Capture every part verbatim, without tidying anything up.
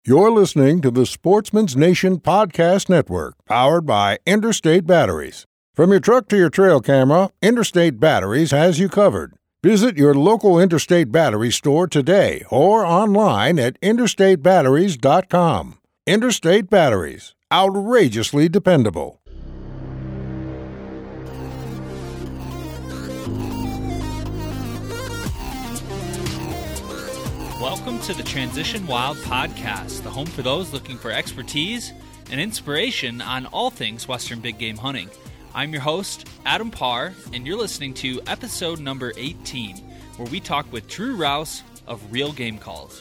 You're listening to the Sportsman's Nation Podcast Network, powered by Interstate Batteries. From your truck to your trail camera, Interstate Batteries has you covered. Visit your local Interstate Battery store today or online at interstate batteries dot com. Interstate Batteries, outrageously dependable. Welcome to the Transition Wild Podcast, the home for those looking for expertise and inspiration on all things Western big game hunting. I'm your host, Adam Parr, and you're listening to episode number eighteen, where we talk with Drew Rouse of Real Game Calls.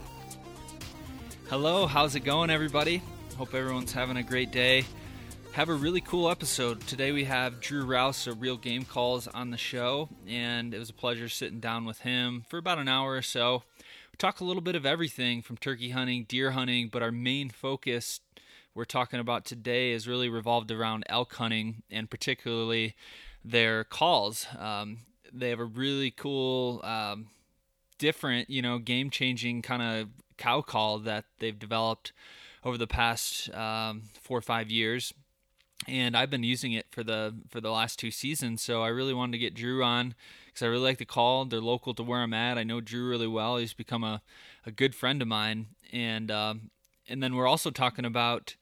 Hello, how's it going, everybody? Hope everyone's having a great day. Have a really cool episode. Today we have Drew Rouse of Real Game Calls on the show, and it was a pleasure sitting down with him for about an hour or so. We talk a little bit of everything from turkey hunting, deer hunting, but our main focus we're talking about today is really revolved around elk hunting, and particularly their calls. Um, they have a really cool, um, different, you know, game-changing kind of cow call that they've developed over the past um, four or five years. And I've been using it for the for the last two seasons, so I really wanted to get Drew on because I really like the call. They're local to where I'm at. I know Drew really well. He's become a, a good friend of mine. And um, and then we're also talking about,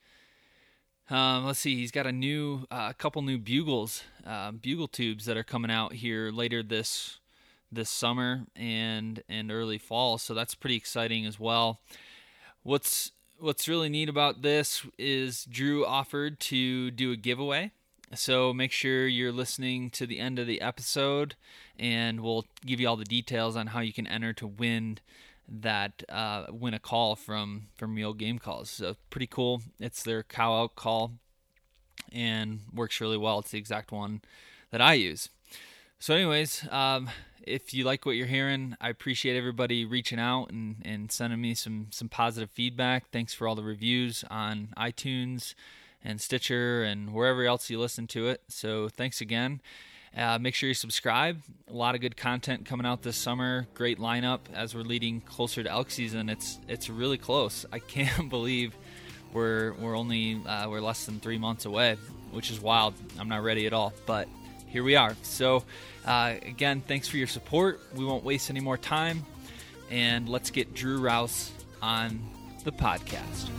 um, let's see, he's got a new, a uh, couple new bugles, uh, bugle tubes that are coming out here later this this summer and and early fall. So that's pretty exciting as well. What's What's really neat about this is Drew offered to do a giveaway. So make sure you're listening to the end of the episode, and we'll give you all the details on how you can enter to win that uh, win a call from, from Real Game Calls. So pretty cool. It's their cow elk call and works really well. It's the exact one that I use. So anyways, um, if you like what you're hearing, I appreciate everybody reaching out and, and sending me some some positive feedback. Thanks for all the reviews on iTunes and Stitcher and wherever else you listen to it. So thanks again. Uh, make sure you subscribe. A lot of good content coming out this summer. Great lineup as we're leading closer to elk season. It's it's really close. I can't believe we're we're only uh, we're less than three months away, which is wild. I'm not ready at all, but here we are. So uh, again, thanks for your support. We won't waste any more time, and let's get Drew Rouse on the podcast.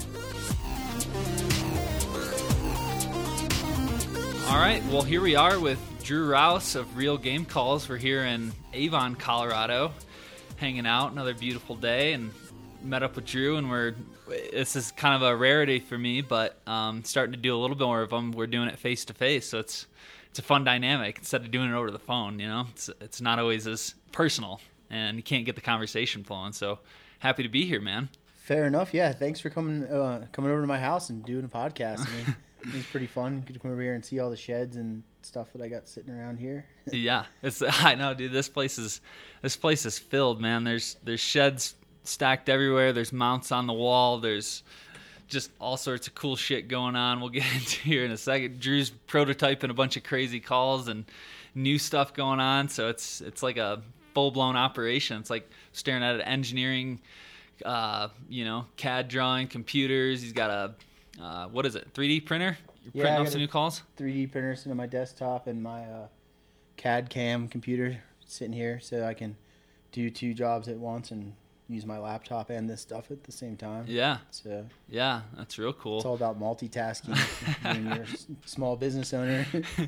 All right, well, here we are with Drew Rouse of Real Game Calls. We're here in Avon, Colorado, hanging out. Another beautiful day, and met up with Drew, and we're this is kind of a rarity for me, but um, starting to do a little bit more of them. We're doing it face to face, so it's It's a fun dynamic instead of doing it over the phone. You know, it's it's not always as personal, and you can't get the conversation flowing. So happy to be here, man. Fair enough. Yeah, thanks for coming uh, coming over to my house and doing a podcast. I mean, it's pretty fun. Good to come over here and see all the sheds and stuff that I got sitting around here. Yeah, it's I know, dude. This place is this place is filled, man. There's there's sheds stacked everywhere. There's mounts on the wall. There's just all sorts of cool shit going on. We'll get into here in a second. Drew's prototyping a bunch of crazy calls and new stuff going on. So it's it's like a full-blown operation. It's like staring at an engineering, uh, you know, C A D drawing, computers. He's got a, uh, what is it, three D printer? You're yeah, printing up some new calls? three D printer sitting on my desktop and my uh, C A D cam computer sitting here so I can do two jobs at once and use my laptop and this stuff at the same time. Yeah. So yeah, that's real cool. It's all about multitasking when you're a small business owner.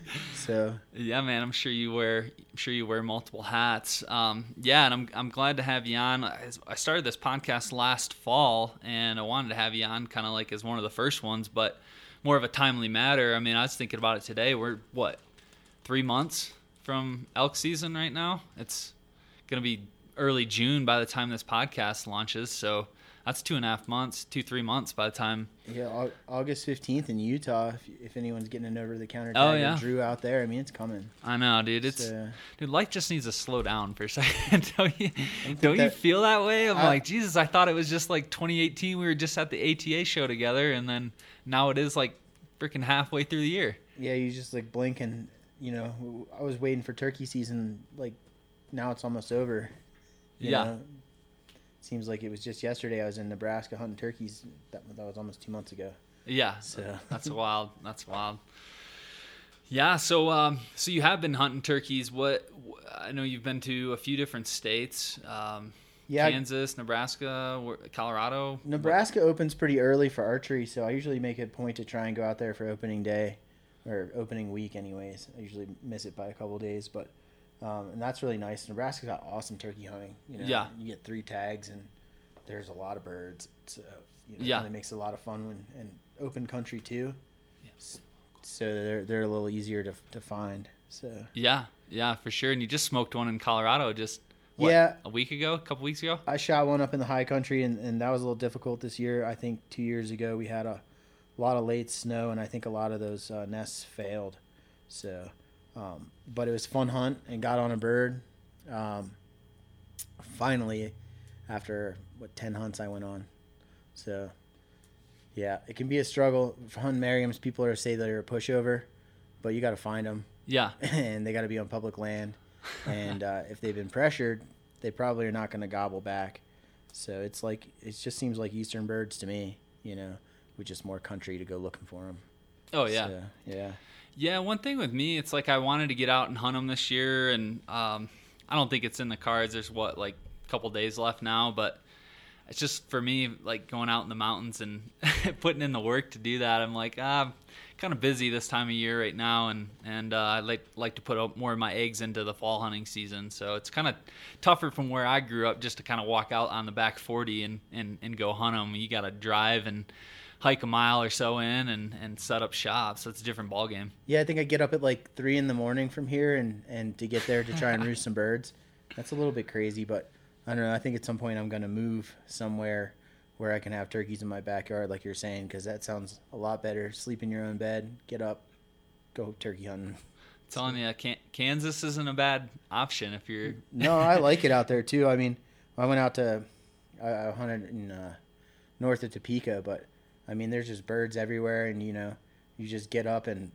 So yeah, man, I'm sure you wear I'm sure you wear multiple hats. Um, yeah, and I'm I'm glad to have you on. I started this podcast last fall, and I wanted to have you on kind of like as one of the first ones, but more of a timely matter. I mean, I was thinking about it today. We're what three months from elk season right now. It's gonna be early June by the time this podcast launches, so that's two and a half months, two three months by the time. Yeah, August fifteenth in Utah. If, if anyone's getting an over the counter oh, tag yeah. of Drew out there, I mean, it's coming. I know, dude. It's so, dude, life just needs to slow down for a second. don't you? Don't that, you feel that way? I'm I, like, Jesus, I thought it was just like twenty eighteen. We were just at the A T A show together, and then now it is like freaking halfway through the year. Yeah, you just like blink, and you know, I was waiting for turkey season. Like now, it's almost over. You yeah. know? seems like it was just yesterday I was in Nebraska hunting turkeys. That, that was almost two months ago. Yeah, So that's wild. That's wild. Yeah, so um, so you have been hunting turkeys. What I know you've been to a few different states. Um, yeah, Kansas, Nebraska, Colorado. Nebraska opens pretty early for archery, so I usually make a point to try and go out there for opening day or opening week. Anyways, I usually miss it by a couple of days, but um, and that's really nice. Nebraska's got awesome turkey hunting. You know, yeah, you get three tags and there's a lot of birds. So you know, yeah, it really makes it a lot of fun when and open country too. Yes. So they're they're a little easier to to find. So yeah, yeah, for sure. And you just smoked one in Colorado just what, yeah a week ago, a couple weeks ago. I shot one up in the high country, and, and that was a little difficult this year. I think two years ago we had a lot of late snow, and I think a lot of those uh, nests failed. So, um, but it was a fun hunt and got on a bird. Um, finally, after what ten hunts I went on. So. Yeah, it can be a struggle. For hunting Merriam's, people are say they're a pushover, but you got to find them. Yeah. And they got to be on public land. And uh, if they've been pressured, they probably are not going to gobble back. So it's like, it just seems like eastern birds to me, you know, with just more country to go looking for them. Oh, yeah. So, yeah. Yeah, one thing with me, it's like I wanted to get out and hunt them this year, and um, I don't think it's in the cards. There's, what, like a couple days left now, but it's just for me, like going out in the mountains and putting in the work to do that. I'm like, ah, I'm kind of busy this time of year right now, and and uh, I like like to put more of my eggs into the fall hunting season. So it's kind of tougher from where I grew up, just to kind of walk out on the back forty and, and, and go hunt them. You got to drive and hike a mile or so in and, and set up shop. So it's a different ball game. Yeah, I think I get up at like three in the morning from here, and, and to get there to try and roost some birds. That's a little bit crazy, but I don't know. I think at some point I'm going to move somewhere where I can have turkeys in my backyard, like you're saying, because that sounds a lot better. Sleep in your own bed, get up, go turkey hunting. I'm telling you, Kansas isn't a bad option if you're. No, I like it out there too. I mean, I went out to, I hunted in uh, north of Topeka, but I mean, there's just birds everywhere, and you know, you just get up and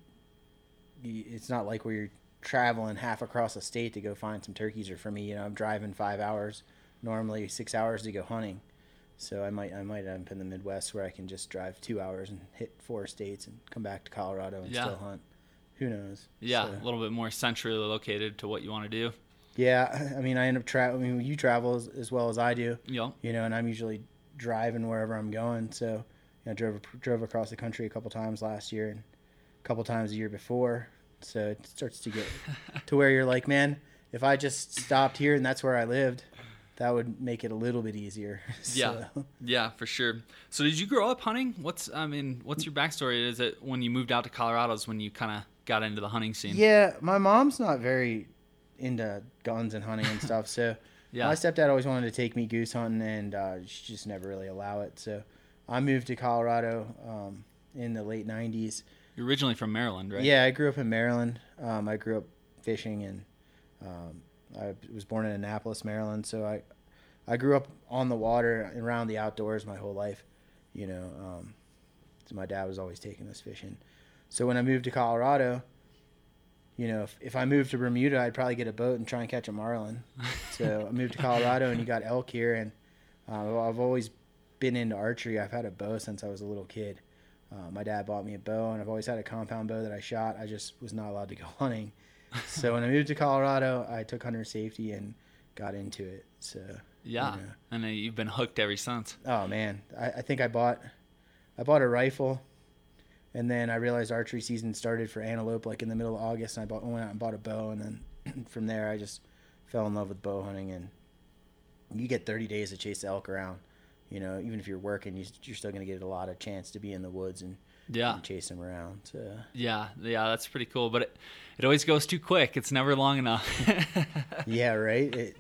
you, it's not like where you're traveling half across the state to go find some turkeys. Or for me, you know, I'm driving five hours. Normally six hours to go hunting, so I might I might end up in the Midwest where I can just drive two hours and hit four states and come back to Colorado and yeah. still hunt. Who knows? Yeah, so. A little bit more centrally located to what you want to do. Yeah, I mean I end up traveling. I mean you travel as, as well as I do. Yeah. You know, and I'm usually driving wherever I'm going. So you know, I drove drove across the country a couple times last year and a couple times the year before. So it starts to get to where you're like, man, if I just stopped here and that's where I lived, that would make it a little bit easier. So. Yeah, yeah, for sure. So did you grow up hunting? What's I mean, what's your backstory? Is it when you moved out to Colorado is when you kind of got into the hunting scene? Yeah, my mom's not very into guns and hunting and stuff. So yeah. My stepdad always wanted to take me goose hunting, and uh, she just never really allow it. So I moved to Colorado um, in the late nineties. You're originally from Maryland, right? Yeah, I grew up in Maryland. Um, I grew up fishing, and um, I was born in Annapolis, Maryland, so I, I grew up on the water and around the outdoors my whole life, you know. Um, so my dad was always taking us fishing. So when I moved to Colorado, you know, if, if I moved to Bermuda, I'd probably get a boat and try and catch a marlin. So I moved to Colorado, and you got elk here, and uh, I've always been into archery. I've had a bow since I was a little kid. Uh, my dad bought me a bow, and I've always had a compound bow that I shot. I just was not allowed to go hunting. So when I moved to Colorado, I took hunter safety and got into it. So yeah, you know. And uh, you've been hooked ever since. Oh man, I, I think I bought, I bought a rifle, and then I realized archery season started for antelope like in the middle of August, and I bought went out and bought a bow, and then from there I just fell in love with bow hunting. And you get thirty days to chase elk around. You know, even if you're working, you, you're still going to get a lot of chance to be in the woods and, yeah. and chase them around. So. Yeah, yeah, that's pretty cool. But it, it always goes too quick. It's never long enough. Yeah, right? It,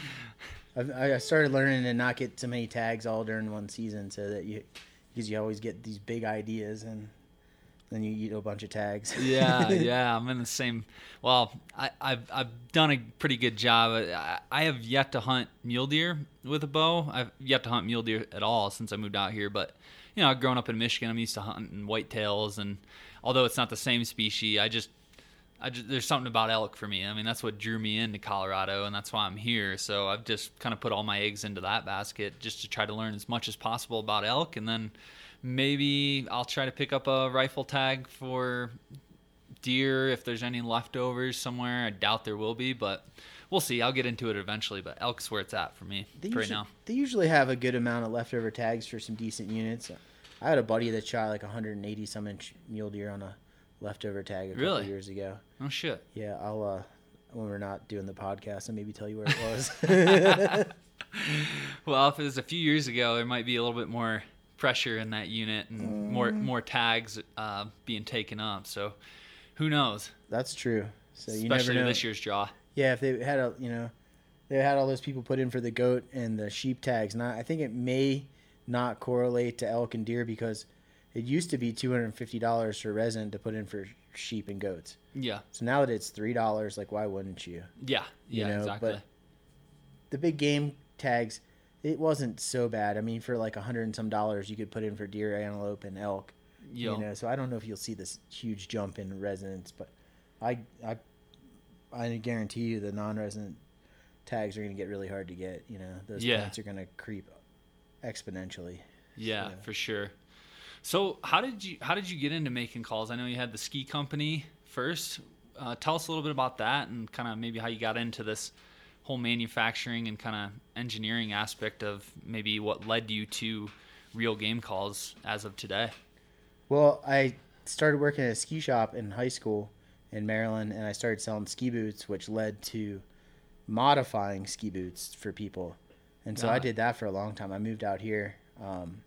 I, I started learning to not get too many tags all during one season, so that you, because you always get these big ideas and then you eat a bunch of tags. yeah, yeah, I'm in the same. Well, I, I've I've done a pretty good job. I, I have yet to hunt mule deer with a bow. I've yet to hunt mule deer at all since I moved out here. But you know, growing up in Michigan, I'm used to hunting whitetails, and although it's not the same species, I just I just, there's something about elk for me. I mean, that's what drew me into Colorado, and that's why I'm here. So I've just kind of put all my eggs into that basket just to try to learn as much as possible about elk, and then maybe I'll try to pick up a rifle tag for deer if there's any leftovers somewhere. I doubt there will be, but we'll see. I'll get into it eventually, but elk's where it's at for me they for usually, right now. They usually have a good amount of leftover tags for some decent units. I had a buddy that shot like one hundred eighty some inch mule deer on a leftover tag a couple Really? years ago. Oh shit. Yeah, I'll uh when we're not doing the podcast, I'll maybe tell you where it was. Well, if it was a few years ago, there might be a little bit more pressure in that unit and mm. more more tags uh, being taken up. So who knows? That's true. So you Especially never know. This year's draw. Yeah, if they had a you know, they had all those people put in for the goat and the sheep tags. Now I think it may not correlate to elk and deer because it used to be two hundred fifty dollars for resident to put in for sheep and goats. Yeah. So now that it's three dollars, like why wouldn't you? Yeah. Yeah. You know, exactly. But the big game tags, it wasn't so bad. I mean, for like a hundred and some dollars, you could put in for deer, antelope, and elk. Yo. You know, so I don't know if you'll see this huge jump in residents, but I I I guarantee you the non-resident tags are going to get really hard to get. You know, those yeah. points are going to creep exponentially. Yeah, so. for sure. So how did you how did you get into making calls? I know you had the ski company first. Uh, tell us a little bit about that and kind of maybe how you got into this whole manufacturing and kind of engineering aspect of maybe what led you to Real Game Calls as of today. Well, I started working at a ski shop in high school in Maryland, and I started selling ski boots, which led to modifying ski boots for people. And so Ah. I did that for a long time. I moved out here um,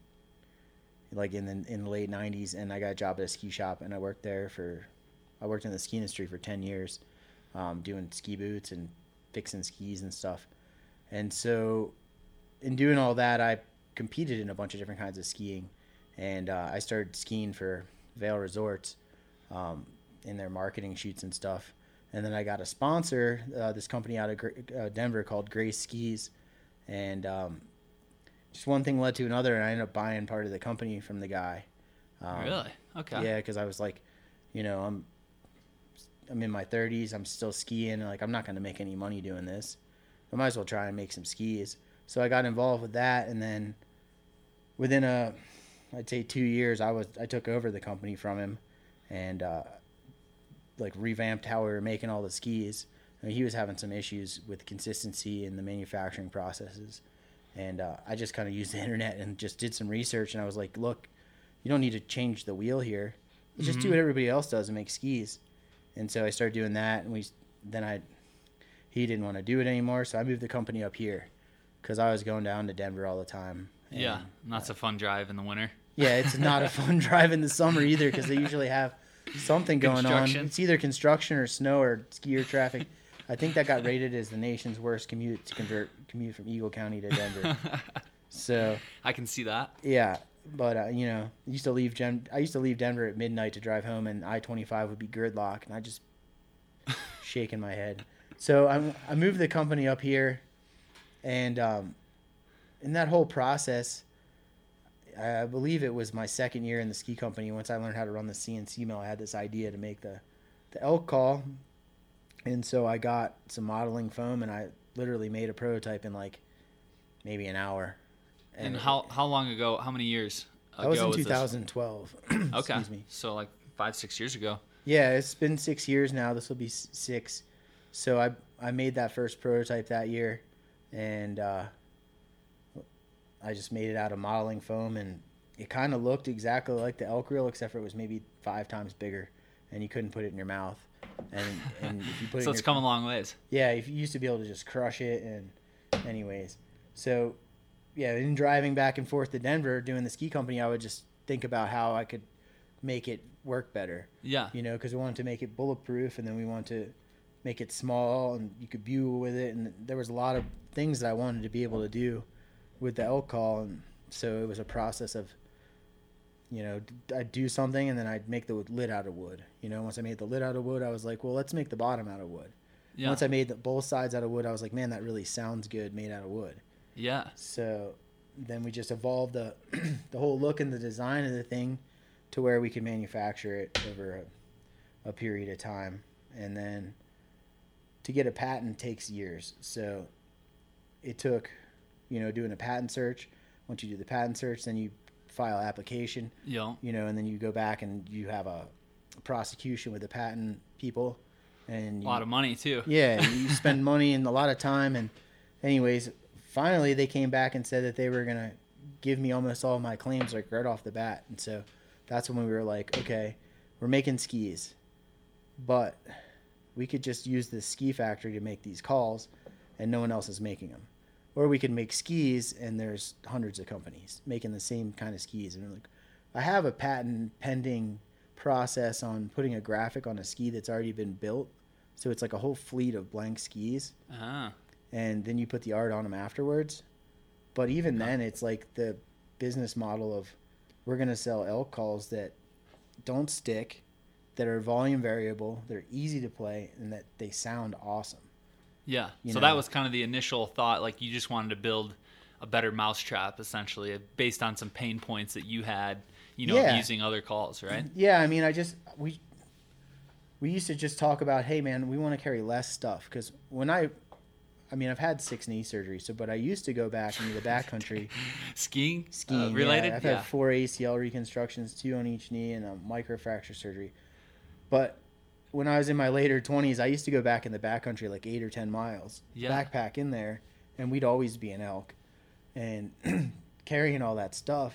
like in the, in the late nineties, and I got a job at a ski shop, and I worked there for, I worked in the ski industry for ten years, um, doing ski boots and fixing skis and stuff. And so in doing all that, I competed in a bunch of different kinds of skiing, and uh, I started skiing for Vail Resorts um, in their marketing shoots and stuff. And then I got a sponsor, uh, this company out of uh, Denver called Grace Skis, and um, just one thing led to another, and I ended up buying part of the company from the guy. Um, Really? Okay. Yeah, because I was like, you know, I'm I'm in my thirties. I'm still skiing. Like, I'm not going to make any money doing this. I might as well try and make some skis. So I got involved with that, and then within a, I'd say two years, I was I took over the company from him, and uh, like revamped how we were making all the skis. I mean, he was having some issues with consistency in the manufacturing processes. And uh, I just kind of used the internet and just did some research. And I was like, look, you don't need to change the wheel here. You just Mm-hmm. do what everybody else does and make skis. And so I started doing that. And we then I he didn't want to do it anymore. So I moved the company up here because I was going down to Denver all the time. And, Yeah. And that's a fun drive in the winter. yeah, it's not a fun drive in the summer either because they usually have something going on. It's either construction or snow or skier traffic. I think that got rated as the nation's worst commute to convert commute from Eagle County to Denver. So I can see that. yeah, but uh, you know, I used to leave Gen- I used to leave Denver at midnight to drive home, and I twenty-five would be gridlock, and I just shaking my head. So I I moved the company up here, and um, in that whole process, I believe it was my second year in the ski company. Once I learned how to run the C N C mill, I had this idea to make the the elk call. And so I got some modeling foam, and I literally made a prototype in like maybe an hour. And, And how how long ago? How many years ago that was in was this? twenty twelve. Okay. Excuse me. So like five, six years ago. Yeah, it's been six years now. This will be s- six. So I I made that first prototype that year, and uh, I just made it out of modeling foam, and it kind of looked exactly like the elk reel, except for it was maybe five times bigger, and you couldn't put it in your mouth. And and if you put it So in it's your, come a long ways. yeah, if you used to be able to just crush it, and anyways, so yeah, in driving back and forth to Denver doing the ski company, I would just think about how I could make it work better. Yeah. You know, because we wanted to make it bulletproof, and then we wanted to make it small, and you could bugle with it, and there was a lot of things that I wanted to be able to do with the elk call, and so it was a process of, you know, I'd do something, and then I'd make the lid out of wood. You know, once I made the lid out of wood, I was like, well, let's make the bottom out of wood. Yeah. Once I made the, both sides out of wood, I was like, man, that really sounds good made out of wood. Yeah. So then we just evolved the the whole look and the design of the thing to where we could manufacture it over a, a period of time. and then to get a patent takes years. So it took, you know, doing a patent search. Once you do the patent search, then you file application. Yeah. You know, and then you go back and you have a prosecution with the patent people. And a you, lot of money too. Yeah, you spend money and a lot of time. And anyways, finally they came back and said that they were gonna give me almost all of my claims like right off the bat. And so that's when we were like, okay, we're making skis, but we could just use this ski factory to make these calls, and no one else is making them. Or we could make skis, and there's hundreds of companies making the same kind of skis. And we're like, I have a patent pending process on putting a graphic on a ski that's already been built. So it's like a whole fleet of blank skis. Uh-huh. And then you put the art on them afterwards. But even then, it's like the business model of we're going to sell elk calls that don't stick, that are volume variable, they're easy to play, and that they sound awesome. Yeah. You so know? that was kind of the initial thought. Like you just wanted to build a better mousetrap, essentially, based on some pain points that you had, you know, Yeah. using other calls, right? Yeah, I mean, I just we we used to just talk about, hey man, we want to carry less stuff, because when I, I mean, I've had six knee surgeries, so but I used to go back into the backcountry Skiing, skiing uh, related. Yeah, I've yeah. had four A C L reconstructions, two on each knee, and a microfracture surgery. But when I was in my later twenties, I used to go back in the backcountry like eight or ten miles, Yeah. backpack in there, and we'd always be an elk. And carrying all that stuff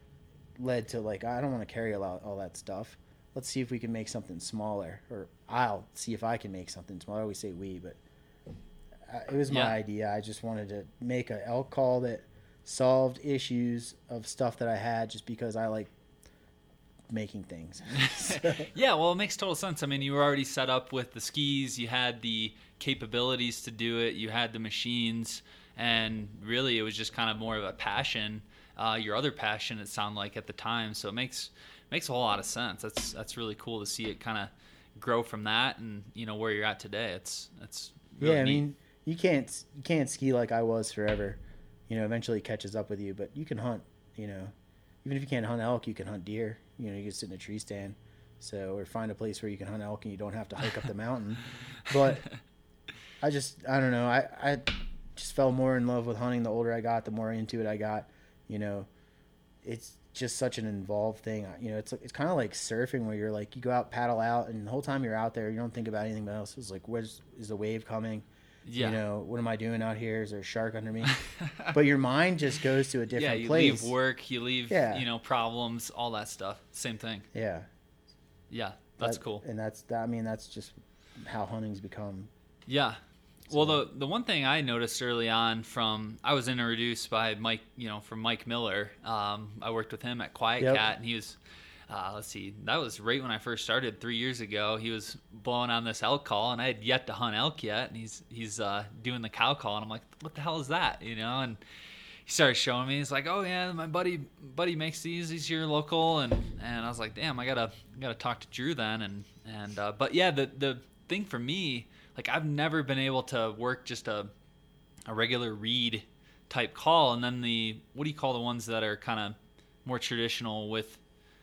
led to like, I don't want to carry a lot, all that stuff. Let's see if we can make something smaller, or I'll see if I can make something smaller. I always say we, but uh, it was my Yeah. idea. I just wanted to make an elk call that solved issues of stuff that I had, just because I like making things. So, Yeah, well, it makes total sense. I mean, you were already set up with the skis. You had the capabilities to do it. You had the machines. And really, it was just kind of more of a passion. Uh, your other passion, it sounded like at the time. So it makes makes a whole lot of sense. That's that's really cool to see it kind of grow from that, and you know where you're at today. It's it's really yeah, I neat. mean, you can't you can't ski like I was forever. You know, eventually it catches up with you, but you can hunt. You know, even if you can't hunt elk, you can hunt deer. You know, you can sit in a tree stand, so or find a place where you can hunt elk and you don't have to hike up the mountain. But I just I don't know. I I just fell more in love with hunting the older I got, the more into it I got. You know, it's just such an involved thing. You know, it's it's kind of like surfing, where you're like, you go out, paddle out, and the whole time you're out there, you don't think about anything else. It's like, where's is the wave coming? Yeah. You know, what am I doing out here? Is there a shark under me? But your mind just goes to a different yeah, you place. leave work, you leave Yeah. you know problems, all that stuff. Same thing. Yeah, Yeah, that's That- cool. And that's that, I mean, that's just how hunting's become. Yeah. Well, the the one thing I noticed early on from I was introduced by Mike, you know, from Mike Miller. Um, I worked with him at Quiet Yep. Cat, and he was, uh, let's see, that was right when I first started three years ago. He was blowing on this elk call, and I had yet to hunt elk yet, and he's he's uh, doing the cow call, and I'm like, what the hell is that, you know? And he started showing me. He's like, oh yeah, my buddy buddy makes these. He's your local, and and I was like, damn, I gotta gotta talk to Drew then, and and uh, but yeah, the the thing for me. Like, I've never been able to work just a a regular reed type call, and then the what do you call the ones that are kind of more traditional with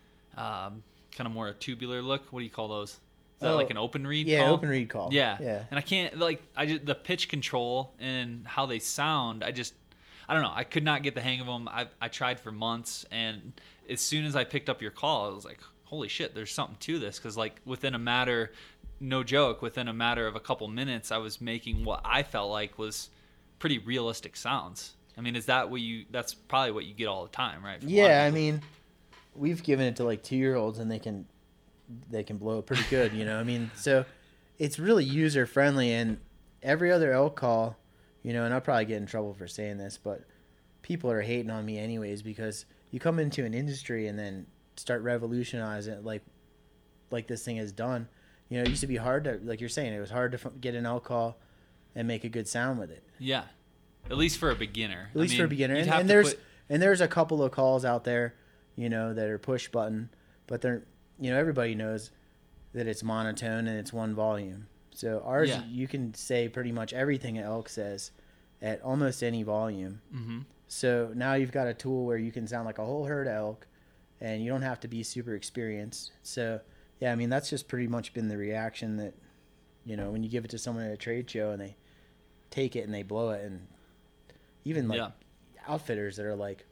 um, kind of more a tubular look? What do you call those? Is that Oh, like an open reed Yeah, call? open reed call. Yeah. Yeah. And I can't, like, I just, the pitch control and how they sound, I just, I don't know. I could not get the hang of them. I I tried for months, and as soon as I picked up your call, I was like, holy shit, there's something to this. Because, like, within a matter, no joke, within a matter of a couple minutes, I was making what I felt like was pretty realistic sounds. I mean, is that what you, that's probably what you get all the time, right? From a lot of Yeah, I people. mean, we've given it to like two year olds, and they can they can blow it pretty good, you know. I mean, so it's really user friendly, and every other elk call, you know, and I'll probably get in trouble for saying this, but people are hating on me anyways, because you come into an industry and then start revolutionizing it like like this thing has done. You know, it used to be hard to, like you're saying, it was hard to f- get an elk call and make a good sound with it. Yeah. At least for a beginner. At least I for a mean, beginner. you'd And, have and to there's put- and there's a couple of calls out there, you know, that are push button, but they're, you know, everybody knows that it's monotone and it's one volume. So ours, Yeah. you can say pretty much everything an elk says at almost any volume. Mhm. So now you've got a tool where you can sound like a whole herd of elk, and you don't have to be super experienced. So yeah, I mean, that's just pretty much been the reaction that You know, when you give it to someone at a trade show and they take it and they blow it, and even like Yeah. outfitters that are like,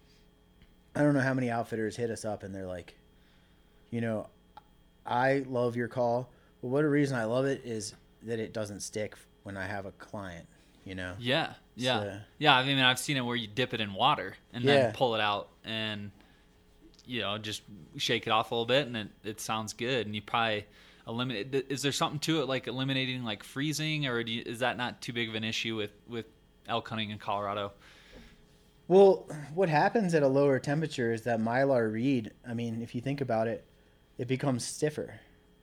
I don't know how many outfitters hit us up and they're like, you know, I love your call, but what a reason I love it is that it doesn't stick when I have a client, you know? Yeah. Yeah. So- yeah. I mean, I've seen it where you dip it in water and Yeah. then pull it out and, you know, just shake it off a little bit and it, it sounds good. And you probably eliminate, is there something to it like eliminating like freezing, or do you, is that not too big of an issue with, with elk hunting in Colorado? Well, what happens at a lower temperature is that mylar reed, I mean, if you think about it, it becomes stiffer.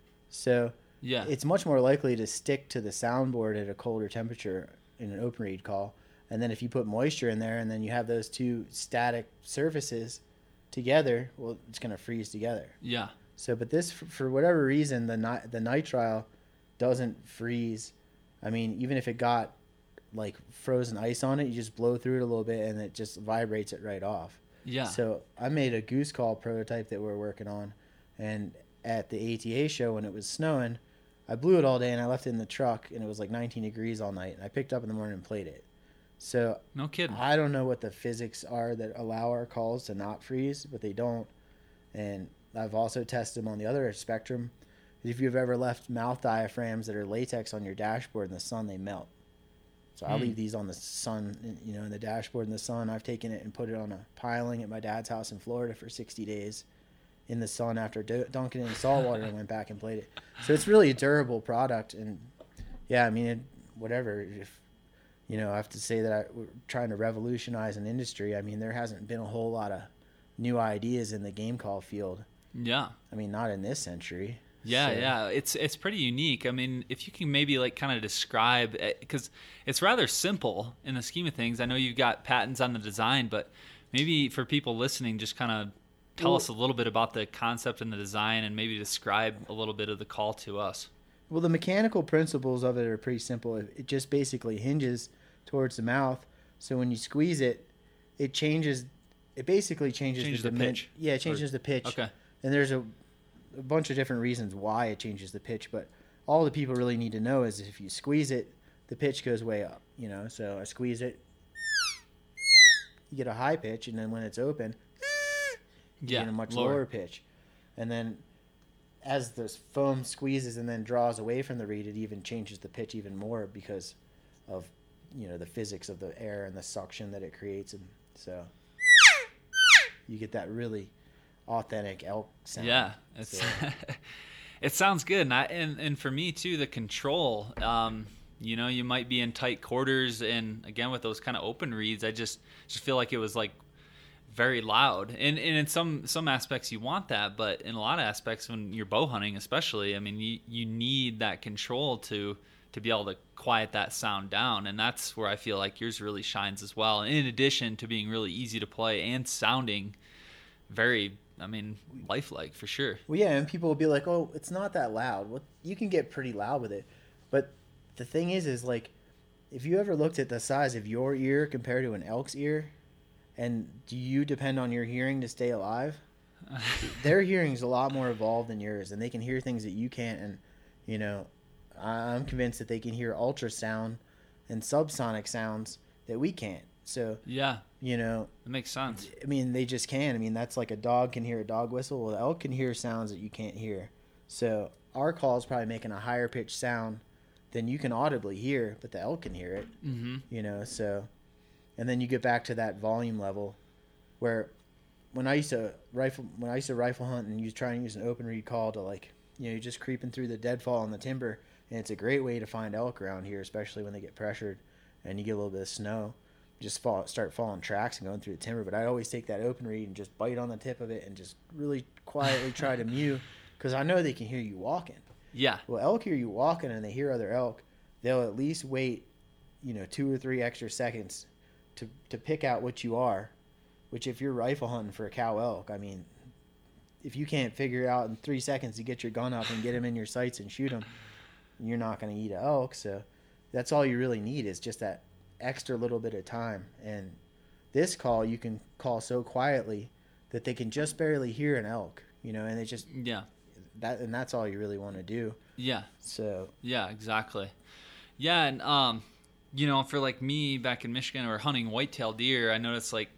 So Yeah. it's much more likely to stick to the soundboard at a colder temperature in an open reed call. And then if you put moisture in there and then you have those two static surfaces together, well, it's going to freeze together. Yeah. So, but this, for, for whatever reason, the ni- the nitrile doesn't freeze. I mean, even if it got like frozen ice on it, you just blow through it a little bit and it just vibrates it right off. Yeah. So I made a goose call prototype that we're working on, and at the A T A show when it was snowing, I blew it all day and I left it in the truck and it was like nineteen degrees all night, and I picked up in the morning and played it. So No kidding. I don't know what the physics are that allow our calls to not freeze, but they don't. And I've also tested them on the other spectrum. If you've ever left mouth diaphragms that are latex on your dashboard in the sun, they melt. So I'll Hmm. leave these on the sun, you know, in the dashboard in the sun. I've taken it and put it on a piling at my dad's house in Florida for sixty days in the sun after d- dunking it in salt water and went back and played it. So it's really a durable product. And yeah, I mean, it, whatever, if, you know, I have to say that I, we're trying to revolutionize an industry. I mean, there hasn't been a whole lot of new ideas in the game call field. Yeah. I mean, not in this century. Yeah, So- yeah, it's it's pretty unique. I mean, if you can maybe like kind of describe, because it's rather simple in the scheme of things. I know you've got patents on the design, but maybe for people listening, just kind of tell Well- us a little bit about the concept and the design, and maybe describe a little bit of the call to us. Well, the mechanical principles of it are pretty simple. It it just basically hinges towards the mouth. So when you squeeze it, it changes. It basically changes, Changes the, the dimen- pitch. Yeah, it changes the pitch. Okay. And there's a, a bunch of different reasons why it changes the pitch, but all the people really need to know is if you squeeze it, the pitch goes way up. You know, so I squeeze it, you get a high pitch, and then when it's open, you Yeah, get a much lower. lower pitch. And then as the foam squeezes and then draws away from the reed, it even changes the pitch even more because of, you know, the physics of the air and the suction that it creates. And so you get that really authentic elk sound. Yeah, it's So- it sounds good, and I, and and for me too, the control. Um, you know, you might be in tight quarters, and again with those kind of open reeds, I just just feel like it was like very loud. And and in some some aspects you want that, but in a lot of aspects when you're bow hunting, especially, I mean, you you need that control to to be able to quiet that sound down, and that's where I feel like yours really shines as well. In addition to being really easy to play and sounding very, I mean, lifelike for sure. Well, yeah, and people will be like, "Oh, it's not that loud." Well, you can get pretty loud with it, but the thing is, is like, if you ever looked at the size of your ear compared to an elk's ear, and do you depend on your hearing to stay alive? Their hearing's a lot more evolved than yours, and they can hear things that you can't. And you know, I- I'm convinced that they can hear ultrasound and subsonic sounds that we can't. So Yeah, you know, that makes sense. I mean, they just can. I mean, that's like a dog can hear a dog whistle. Well, the elk can hear sounds that you can't hear. So our call is probably making a higher pitched sound than you can audibly hear, but the elk can hear it. Mm-hmm. You know, so, and then you get back to that volume level, where when I used to rifle, when I used to rifle hunt and you try and use an open reed call to, like, you know, you're just creeping through the deadfall in the timber, and it's a great way to find elk around here, especially when they get pressured and you get a little bit of snow. Just fall, start following tracks and going through the timber. But I always take that open reed and just bite on the tip of it and just really quietly try to mew, because I know they can hear you walking. Yeah, Well, elk hear you walking and they hear other elk. They'll at least wait, you know, two or three extra seconds to to pick out what you are. Which, if you're rifle hunting for a cow elk, I mean, if you can't figure out in three seconds to get your gun up and get him in your sights and shoot him, you're not going to eat an elk. So that's all you really need is just that extra little bit of time. And this call you can call so quietly that they can just barely hear an elk, you know, and it just yeah, that and that's all you really want to do. Yeah. So Yeah, exactly. Yeah, and um, you know, for like me back in Michigan or hunting whitetail deer, I noticed like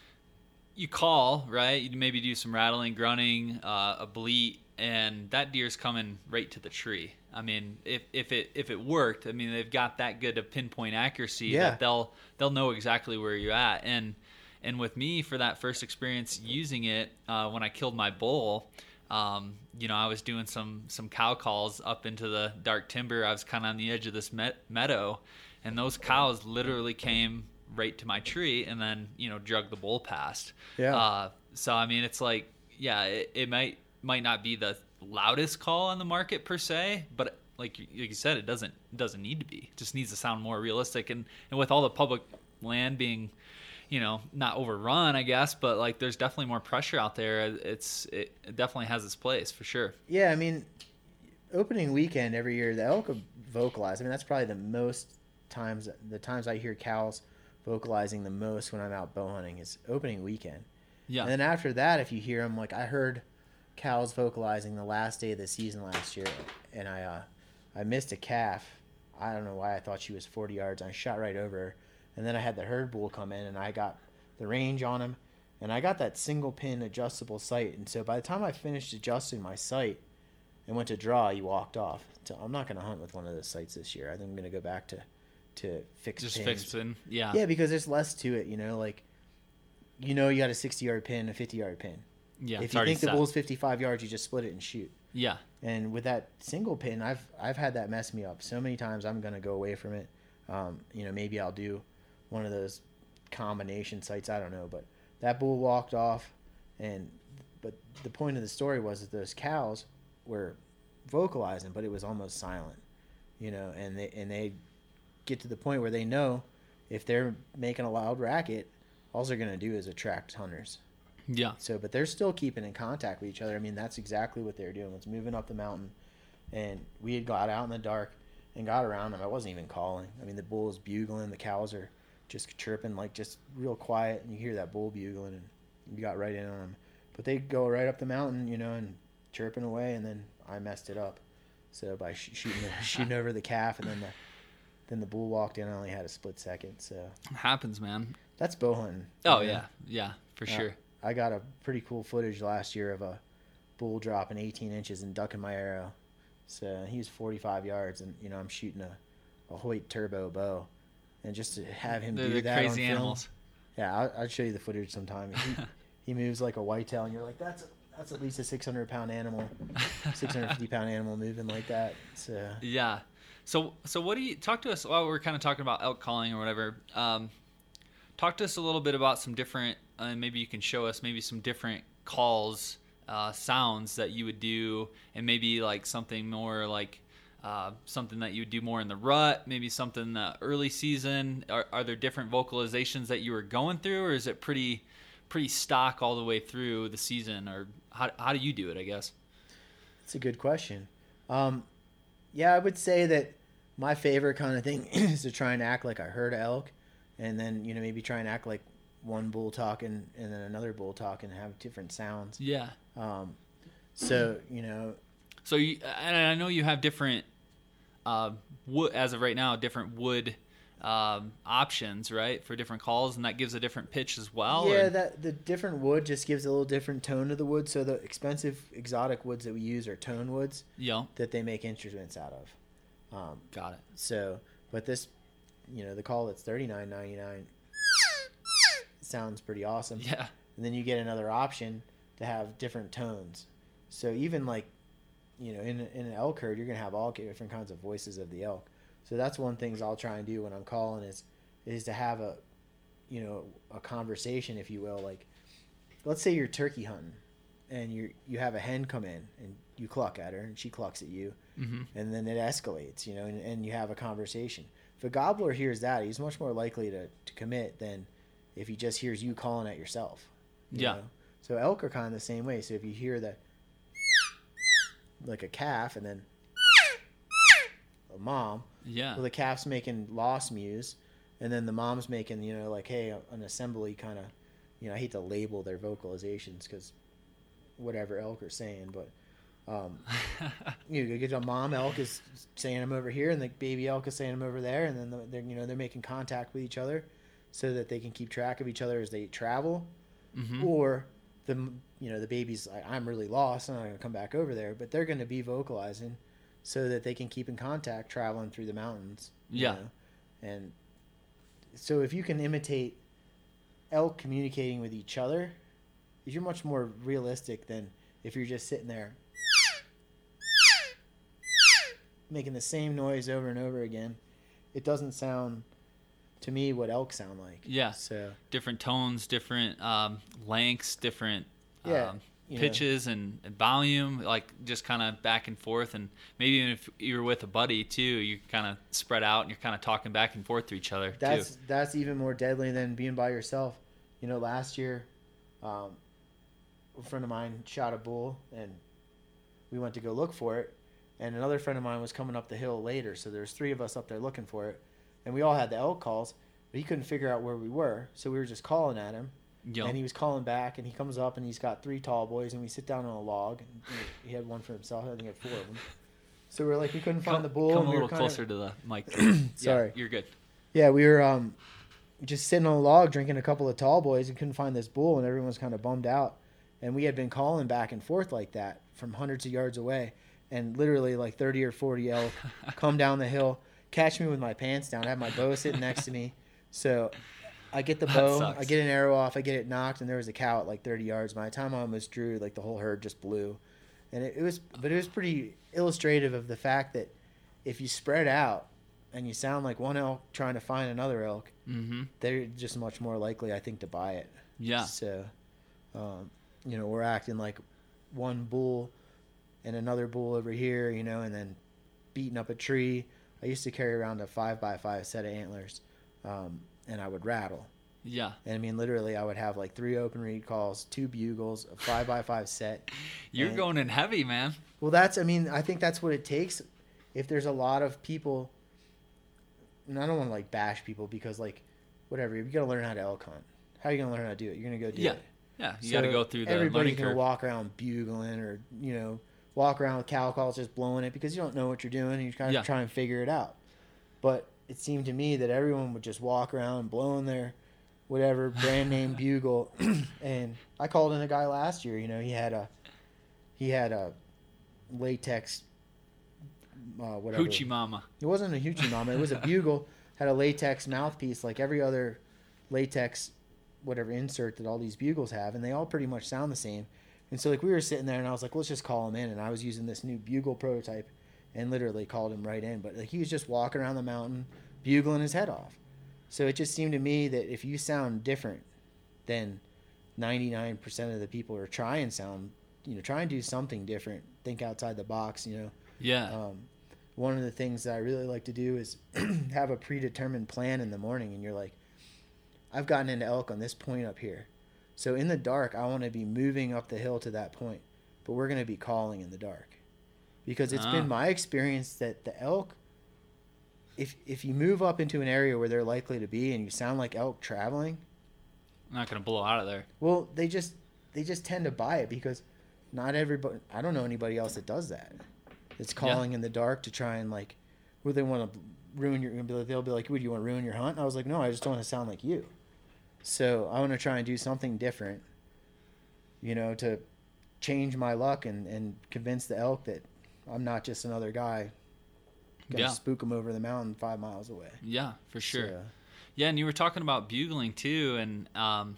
you call, right? You maybe do some rattling, grunting, uh, a bleat, and that deer's coming right to the tree. I mean, if if it if it worked, I mean, they've got that good of pinpoint accuracy Yeah. that they'll they'll know exactly where you're at. And and with me, for that first experience using it, uh, when I killed my bull, um, you know, I was doing some some cow calls up into the dark timber. I was kind of on the edge of this met- meadow, and those cows literally came right to my tree and then, you know, drug the bull past. Yeah. Uh, so I mean, it's like, yeah, it, it might might not be the loudest call on the market per se, but like you, like you said, it doesn't doesn't need to be. It just needs to sound more realistic. And and with all the public land being, you know, not overrun, I guess, but like there's definitely more pressure out there. It's it, it definitely has its place for sure. Yeah, I mean, opening weekend every year, the elk vocalize. I mean, that's probably the most times the times I hear cows vocalizing the most when I'm out bow hunting is opening weekend. Yeah. And then after that, if you hear them, like I heard cows vocalizing the last day of the season last year, and I uh, I missed a calf. I don't know why. I thought she was forty yards. I shot right over her, and then I had the herd bull come in, and I got the range on him, and I got that single pin adjustable sight. And so by the time I finished adjusting my sight and went to draw, he walked off. So I'm not going to hunt with one of those sights this year. I think I'm going to go back to to fix Just pins. fixing. Yeah. Yeah, because there's less to it, you know, like, you know, you got a sixty yard pin, a fifty yard pin. Yeah. If it's you already think the set. bull's fifty-five yards, you just split it and shoot. Yeah. And with that single pin, I've I've had that mess me up so many times. I'm gonna go away from it. Um, you know, maybe I'll do one of those combination sights. I don't know, but that bull walked off, and but the point of the story was that those cows were vocalizing, but it was almost silent. You know, and they and they get to the point where they know if they're making a loud racket, all they're gonna do is attract hunters. Yeah. So, but they're still keeping in contact with each other. I mean, that's exactly what they were doing. Was moving up the mountain, and we had got out in the dark and got around them. I wasn't even calling. I mean, the bull is bugling. The cows are just chirping, like just real quiet, and you hear that bull bugling, and you got right in on them. But they go right up the mountain, you know, and chirping away, and then I messed it up. So by sh- shooting shooting over the calf, and then the then the bull walked in. I only had a split second. So It happens, man. that's bow hunting. Oh you know? yeah. Yeah, for Yeah. sure. I got a pretty cool footage last year of a bull dropping eighteen inches and ducking my arrow. So he was forty-five yards, and you know I'm shooting a, a Hoyt turbo bow, and just to have him They're do the that crazy on film, animals. yeah, I'll, I'll show you the footage sometime. He, he moves like a whitetail, and you're like, that's a, that's at least a six hundred pound animal, six hundred fifty pound animal moving like that. So Yeah. So so what do you talk to us? Well, we're kind of talking about elk calling or whatever. Um, talk to us a little bit about some different. Uh, maybe you can show us maybe some different calls, uh, sounds that you would do, and maybe like something more like uh, something that you would do more in the rut. Maybe something uh, early season. Are, are there different vocalizations that you were going through, or is it pretty pretty stock all the way through the season? Or how how do you do it? I guess. it's a good question. Um, yeah, I would say that my favorite kind of thing is to try and act like I heard an elk, and then you know maybe try and act like one bull talking and then another bull talking and have different sounds. Yeah. Um, so you know, So you, and I know you have different, uh, wood as of right now, different wood um, options, right, for different calls, and that gives a different pitch as well. yeah, or- that the different wood just gives a little different tone to the wood. So the expensive exotic woods that we use are tone woods yeah, that they make instruments out of. Um, got it. so, but this, you know, the call that's thirty-nine ninety-nine sounds pretty awesome. Yeah, And then you get another option to have different tones. So even like, you know, in in an elk herd, you're gonna have all different kinds of voices of the elk. So that's one thing I'll try and do when I'm calling is is to have a, you know, a conversation, if you will. Like, let's say you're turkey hunting, and you you have a hen come in and you cluck at her and she clucks at you, mm-hmm. and then it escalates, you know, and, and you have a conversation. If a gobbler hears that, he's much more likely to, to commit than if he just hears you calling at yourself. You Yeah. know? So elk are kind of the same way. So if you hear that, like a calf, and then a mom, Yeah, well, the calf's making lost mews, and then the mom's making, you know, like, hey, an assembly kind of, you know, I hate to label their vocalizations because whatever elk are saying, but Um, you know, you get a mom elk is saying them over here, and the baby elk is saying them over there, and then they're you know they're making contact with each other, so that they can keep track of each other as they travel, mm-hmm. or the you know the baby's like, I'm really lost, I'm not gonna come back over there, but they're gonna be vocalizing, so that they can keep in contact traveling through the mountains. Yeah, you know? And so if you can imitate elk communicating with each other, you're much more realistic than if you're just sitting there making the same noise over and over again. It doesn't sound to me what elk sound like. Yeah. So different tones, different um, lengths, different yeah, um, pitches and, and volume, like just kind of back and forth. And maybe even if you're with a buddy too, you kind of spread out and you're kind of talking back and forth to each other. That's too. that's even more deadly than being by yourself. You know, last year, um, a friend of mine shot a bull, and we went to go look for it. And another friend of mine was coming up the hill later, so there's three of us up there looking for it. And we all had the elk calls, but he couldn't figure out where we were, so we were just calling at him. Yep. And he was calling back, and he comes up, and he's got three tall boys, and we sit down on a log. And he had one for himself. I think he had four of them. So we we're like, we couldn't find come, the bull. Come and a we little were closer kinda... to the mic. Sorry. Yeah, you're good. Yeah, we were um, just sitting on a log drinking a couple of tall boys and couldn't find this bull, and everyone was kind of bummed out. And we had been calling back and forth like that from hundreds of yards away. And literally like thirty or forty elk come down the hill, catch me with my pants down. I have my bow sitting next to me. So I get the That bow, sucks. I get an arrow off, I get it knocked, and there was a cow at like thirty yards. By the time I almost drew, like the whole herd just blew. And it, it was, but it was pretty illustrative of the fact that if you spread out and you sound like one elk trying to find another elk, Mm-hmm. they're just much more likely, I think, to buy it. Yeah. So, um, you know, we're acting like one bull and another bull over here, you know, and then beating up a tree. I used to carry around a five by five set of antlers, um, and I would rattle. Yeah. And I mean, literally, I would have like three open reed calls, two bugles, a five by five set. You're and, going in heavy, man. Well, that's, I mean, I think that's what it takes. If there's a lot of people, and I don't want to like bash people because like, whatever, you got to learn how to elk hunt. How are you going to learn how to do it? You're going to go do Yeah. it. Yeah. You So got to go through the everybody's learning gonna curve. walk around bugling or you know walk around with cow calls just blowing it because you don't know what you're doing and you kind of Yeah. try and figure it out. But it seemed to me that everyone would just walk around blowing their whatever brand name bugle. And I called in a guy last year. You know he had a he had a latex uh, whatever. Hoochie mama. It wasn't a hoochie mama. It was a bugle. Had a latex mouthpiece like every other latex whatever insert that all these bugles have, and they all pretty much sound the same. And so like we were sitting there, and I was like, let's just call him in. And I was using this new bugle prototype, and literally called him right in. But like he was just walking around the mountain, bugling his head off. So it just seemed to me that if you sound different than ninety-nine percent of the people, or try and sound, you know, try and do something different, think outside the box, you know. Yeah. Um, one of the things that I really like to do is have a predetermined plan in the morning, and you're like, I've gotten into elk on this point up here. So in the dark, I want to be moving up the hill to that point, but we're going to be calling in the dark. Because it's Ah. been my experience that the elk, if if you move up into an area where they're likely to be and you sound like elk traveling, I'm not going to blow out of there. well, they just they just tend to buy it because not everybody, I don't know anybody else that does that. It's calling in the dark to try and like, well, they want to ruin your, they'll be like, would you want to ruin your hunt? And I was like, no, I just don't want to sound like you. So I want to try and do something different, you know, to change my luck and, and convince the elk that I'm not just another guy going to Yeah. spook them over the mountain five miles away. Yeah, for sure. So, Yeah, and you were talking about bugling too, and um,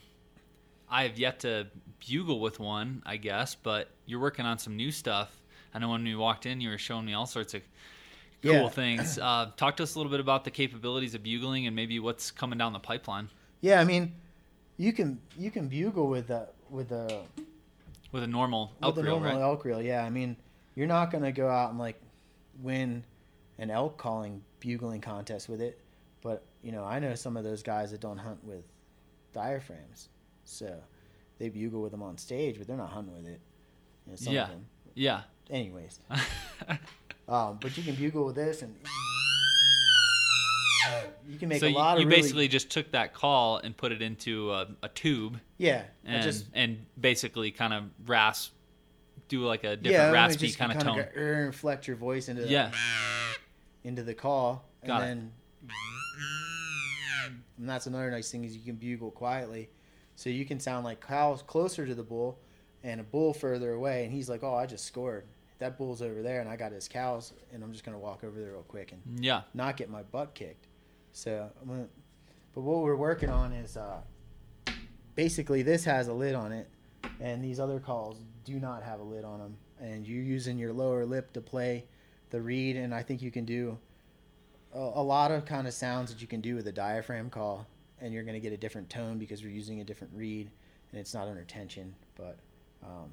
I have yet to bugle with one, I guess, but you're working on some new stuff. I know when we walked in, you were showing me all sorts of cool Yeah. things. Uh, talk to us a little bit about the capabilities of bugling and maybe what's coming down the pipeline yeah, I mean, you can you can bugle with a with a with a normal elk with a reel, normal right? elk reel. Yeah, I mean, you're not gonna go out and like win an elk calling bugling contest with it, but you know, I know some of those guys that don't hunt with diaphragms, so they bugle with them on stage, but they're not hunting with it. You know, some Yeah. of them. Yeah. Anyways, um, but you can bugle with this, and you can make so a lot you, of you really, basically just took that call and put it into a, a tube yeah, I and just and basically kind of rasp do like a different yeah, raspy kind of tone. Go, er, inflect your voice into the, yeah. into the call. Got and it. then and that's another nice thing is you can bugle quietly. So you can sound like Kyle's closer to the bull and a bull further away, and he's like, oh, I just scored. That bull's over there, and I got his cows, and I'm just going to walk over there real quick and yeah. not get my butt kicked. So, I'm gonna, but what we're working on is uh, basically this has a lid on it, and these other calls do not have a lid on them. And you're using your lower lip to play the reed, and I think you can do a, a lot of kind of sounds that you can do with a diaphragm call, and you're going to get a different tone because we're using a different reed, and it's not under tension. But um,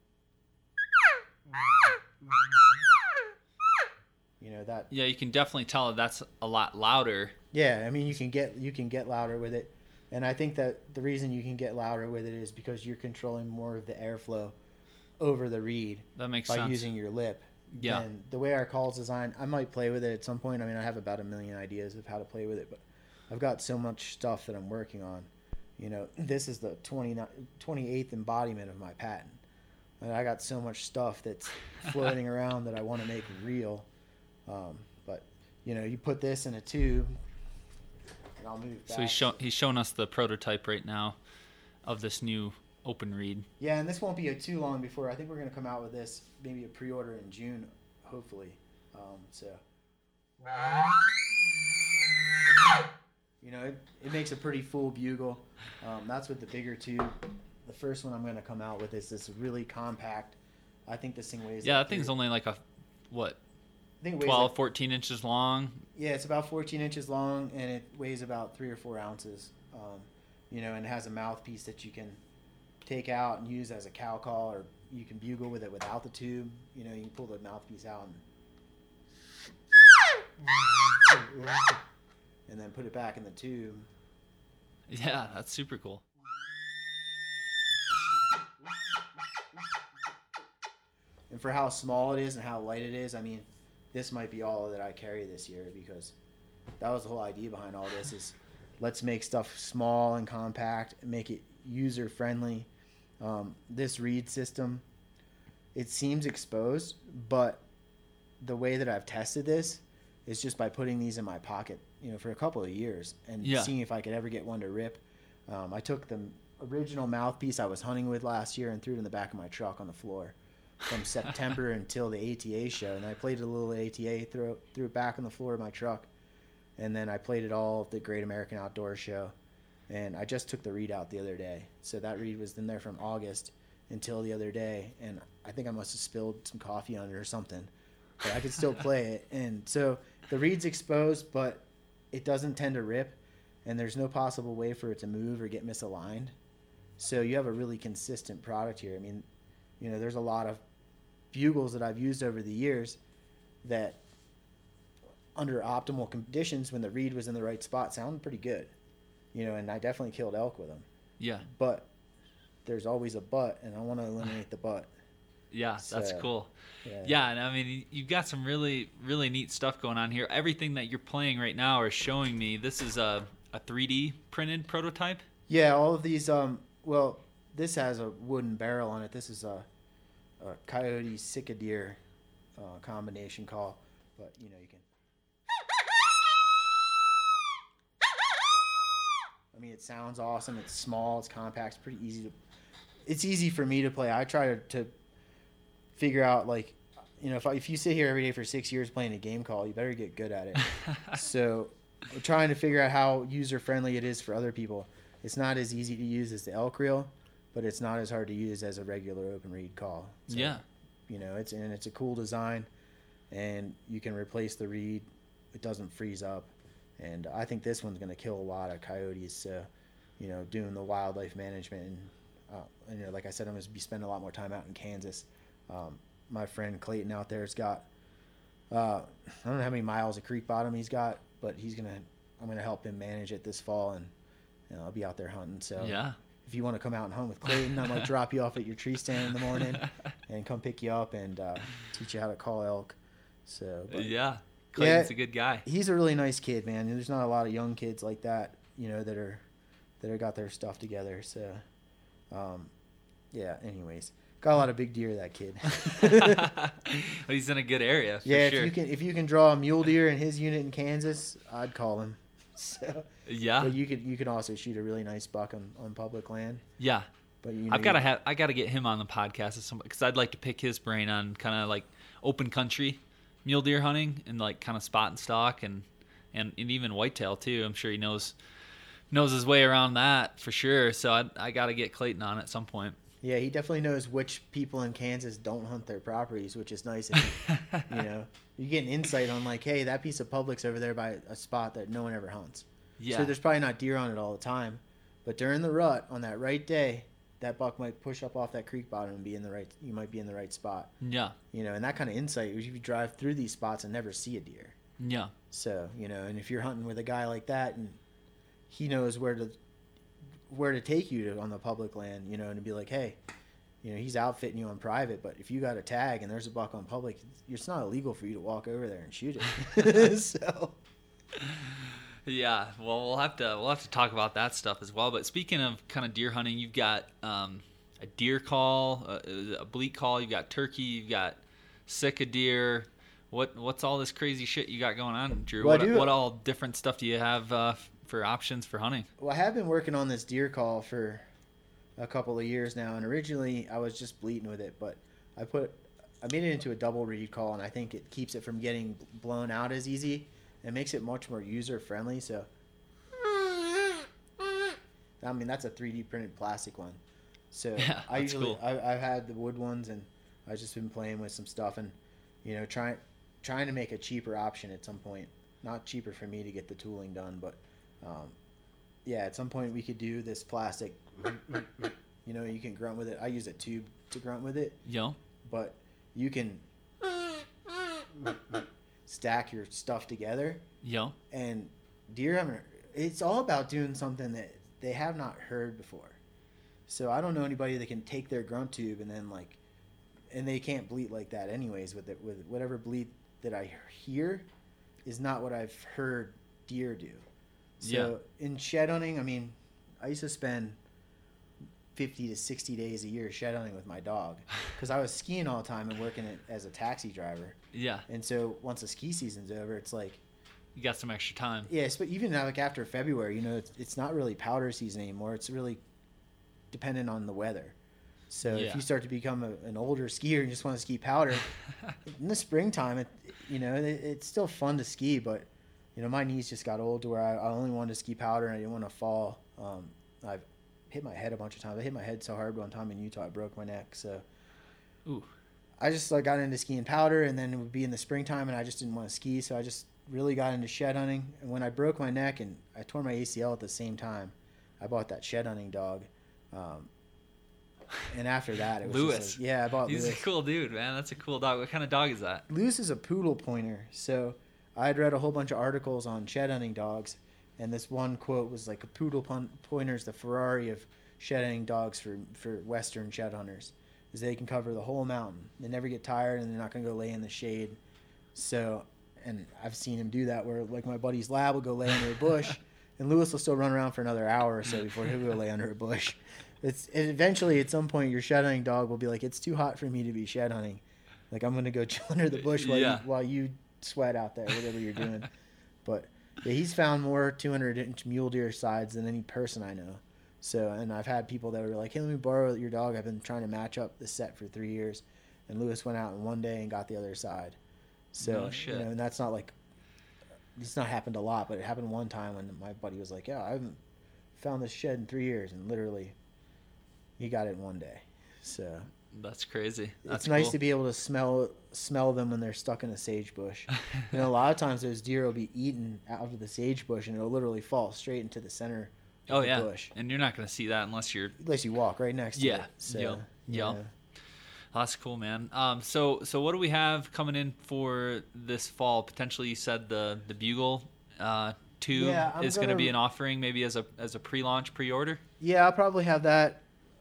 you know that. Yeah, you can definitely tell that's a lot louder. Yeah, I mean you can get you can get louder with it, and I think that the reason you can get louder with it is because you're controlling more of the airflow over the reed. That makes by sense. using your lip. Yeah. And the way our call's designed, I might play with it at some point. I mean, I have about a million ideas of how to play with it, but I've got so much stuff that I'm working on. You know, this is the twenty-eighth embodiment of my patent. And I got so much stuff that's floating around that I want to make real. Um, but, you know, you put this in a tube, and I'll move back. So he's, show, he's showing us the prototype right now of this new open reed. Yeah, and this won't be a too long before. I think we're going to come out with this, maybe a pre-order in June, hopefully. Um, so, you know, it, it makes a pretty full bugle. Um, that's with the bigger tube. The first one I'm going to come out with is this really compact. I think this thing weighs. Yeah, like that thing's three, only like a, what, I think it weighs twelve, like, fourteen inches long? Yeah, it's about fourteen inches long, and it weighs about three or four ounces. Um, you know, and it has a mouthpiece that you can take out and use as a cow call, or you can bugle with it without the tube. You know, you can pull the mouthpiece out and, and then put it back in the tube. Yeah, that's super cool. And for how small it is and how light it is, I mean, this might be all that I carry this year, because that was the whole idea behind all this is let's make stuff small and compact and make it user friendly. Um, this reed system, it seems exposed, but the way that I've tested this is just by putting these in my pocket, you know, for a couple of years and yeah. seeing if I could ever get one to rip. Um, I took the original mouthpiece I was hunting with last year and threw it in the back of my truck on the floor from September until the A T A show. And I played a little A T A, threw, threw it back on the floor of my truck. And then I played it all at the Great American Outdoor Show. And I just took the reed out the other day. So that reed was in there from August until the other day. And I think I must have spilled some coffee on it or something. But I could still play it. And so the reed's exposed, but it doesn't tend to rip. And there's no possible way for it to move or get misaligned. So you have a really consistent product here. I mean, you know, there's a lot of bugles that I've used over the years that under optimal conditions, when the reed was in the right spot, sounded pretty good. You know, and I definitely killed elk with them. Yeah. But there's always a but, and I want to eliminate the but. Yeah, So, that's cool. Yeah. Yeah, and I mean, you've got some really, really neat stuff going on here. Everything that you're playing right now or showing me, this is a, a three D printed prototype? Yeah, all of these, um, well, this has a wooden barrel on it. This is a, a coyote cicadere uh, combination call, but, you know, you can. I mean, it sounds awesome. It's small. It's compact. It's pretty easy to. It's easy for me to play. I try to, to figure out, like, you know, if I, if you sit here every day for six years playing a game call, you better get good at it. So, we're trying to figure out how user friendly it is for other people. It's not as easy to use as the elk reel, but it's not as hard to use as a regular open reed call. So, yeah. You know, it's and it's a cool design, and you can replace the reed. It doesn't freeze up. And I think this one's going to kill a lot of coyotes. So, you know, doing the wildlife management. And, uh, and you know, like I said, I'm going to be spending a lot more time out in Kansas. Um, my friend Clayton out there has got, uh, I don't know how many miles of creek bottom he's got, but he's going to, I'm going to help him manage it this fall. And, you know, I'll be out there hunting. So yeah. If you want to come out and hunt with Clayton, I might drop you off at your tree stand in the morning and come pick you up and uh, teach you how to call elk. So, but, yeah. Clayton's yeah, a good guy. He's a really nice kid, man. There's not a lot of young kids like that, you know, that are that are got their stuff together. So, um, yeah. Anyways, got a lot of big deer, that kid. Well, he's in a good area. For yeah, sure. if you can if you can draw a mule deer in his unit in Kansas, I'd call him. So, yeah. But you could you could also shoot a really nice buck on, on public land. Yeah. But you know, I've got to you- have I got to get him on the podcast because I'd like to pick his brain on kind of like open country mule deer hunting and like kind of spot and stalk and, and, and even whitetail too. I'm sure he knows knows his way around that for sure. So I I got to get Clayton on at some point. Yeah, he definitely knows which people in Kansas don't hunt their properties, which is nice. If you, you know, you get an insight on like, hey, that piece of public's over there by a spot that no one ever hunts. Yeah. So there's probably not deer on it all the time, but during the rut on that right day, that buck might push up off that creek bottom and be in the right. You might be in the right spot. Yeah. You know, and that kind of insight, if you drive through these spots and never see a deer. Yeah. So you know, and if you're hunting with a guy like that, and he knows where to where to take you to on the public land, you know, and to be like, hey, you know, he's outfitting you on private, but if you got a tag and there's a buck on public, it's not illegal for you to walk over there and shoot it. So, yeah, well, we'll have to we'll have to talk about that stuff as well. But speaking of kind of deer hunting, you've got um, a deer call, a, a bleak call. You've got turkey. You've got sick of deer. What what's all this crazy shit you got going on, Drew? Well, I what do- what all different stuff do you have uh, for options for hunting? well, I have been working on this deer call for a couple of years now, and originally I was just bleating with it, but I put I made it into a double reed call, and I think it keeps it from getting blown out as easy. It makes it much more user friendly. So, I mean, that's a three D printed plastic one. So Yeah, I that's usually cool. I, I've had the wood ones, and I've just been playing with some stuff, and you know, trying trying to make a cheaper option at some point. Not cheaper for me to get the tooling done, but um, yeah, at some point we could do this plastic. You know, you can grunt with it. I use a tube to grunt with it, Yo, but you can stack your stuff together. yo, And deer haven't. It's all about doing something that they have not heard before. So I don't know anybody that can take their grunt tube and then like, and they can't bleat like that anyways. With it, with whatever bleat that I hear, is not what I've heard deer do. So in shed hunting, I mean, I used to spend fifty to sixty days a year shed hunting with my dog because I was skiing all the time and working it as a taxi driver. yeah, And so once the ski season's over, it's like, you got some extra time. yes, but even now, like after February, you know, it's, it's not really powder season anymore. It's really dependent on the weather. So Yeah. if you start to become a, an older skier and just want to ski powder, in the springtime, it, you know, it, it's still fun to ski, but you know, my knees just got old to where I, I only wanted to ski powder and I didn't want to fall. Um, I've hit my head a bunch of times. I hit my head so hard one time in Utah, I broke my neck. So Ooh, I just like got into skiing powder, and then it would be in the springtime, and I just didn't want to ski, so I just really got into shed hunting. And when I broke my neck and I tore my A C L at the same time, I bought that shed hunting dog. Um, and after that, it was Lewis. Just like, yeah, I bought he's Lewis. a cool dude, man. That's a cool dog. What kind of dog is that? Lewis is a poodle pointer. So I had read a whole bunch of articles on shed hunting dogs, and this one quote was like, a poodle pun- pointer is the Ferrari of shed hunting dogs for, for Western shed hunters, is they can cover the whole mountain. They never get tired, and they're not going to go lay in the shade. So, and I've seen him do that where, like, my buddy's lab will go lay under a bush, and Lewis will still run around for another hour or so before he'll go lay under a bush. It's and eventually, at some point, your shed hunting dog will be like, it's too hot for me to be shed hunting. Like, I'm going to go chill under the bush while, Yeah. you, while you sweat out there, whatever you're doing. But yeah, he's found more two hundred inch mule deer sides than any person I know. So, and I've had people that were like, hey, let me borrow your dog. I've been trying to match up the set for three years. And Lewis went out in one day and got the other side. So, No shit. you know, and that's not like, it's not happened a lot, but it happened one time when my buddy was like, yeah, I haven't found this shed in three years. And literally, he got it in one day. So That's crazy. That's it's nice cool. to be able to smell smell them when they're stuck in a sage bush. You know, a lot of times those deer will be eaten out of the sage bush and it'll literally fall straight into the center of Oh the yeah, bush. and you're not gonna see that unless you're. Unless you walk right next to Yeah. it. So, Yep. yeah. Yep. Oh, that's cool, man. Um, so so what do we have coming in for this fall? Potentially, you said the the Bugle uh, two Yeah, I'm is going to gonna- be an offering, maybe as a as a pre-launch pre-order. Yeah, I'll probably have that.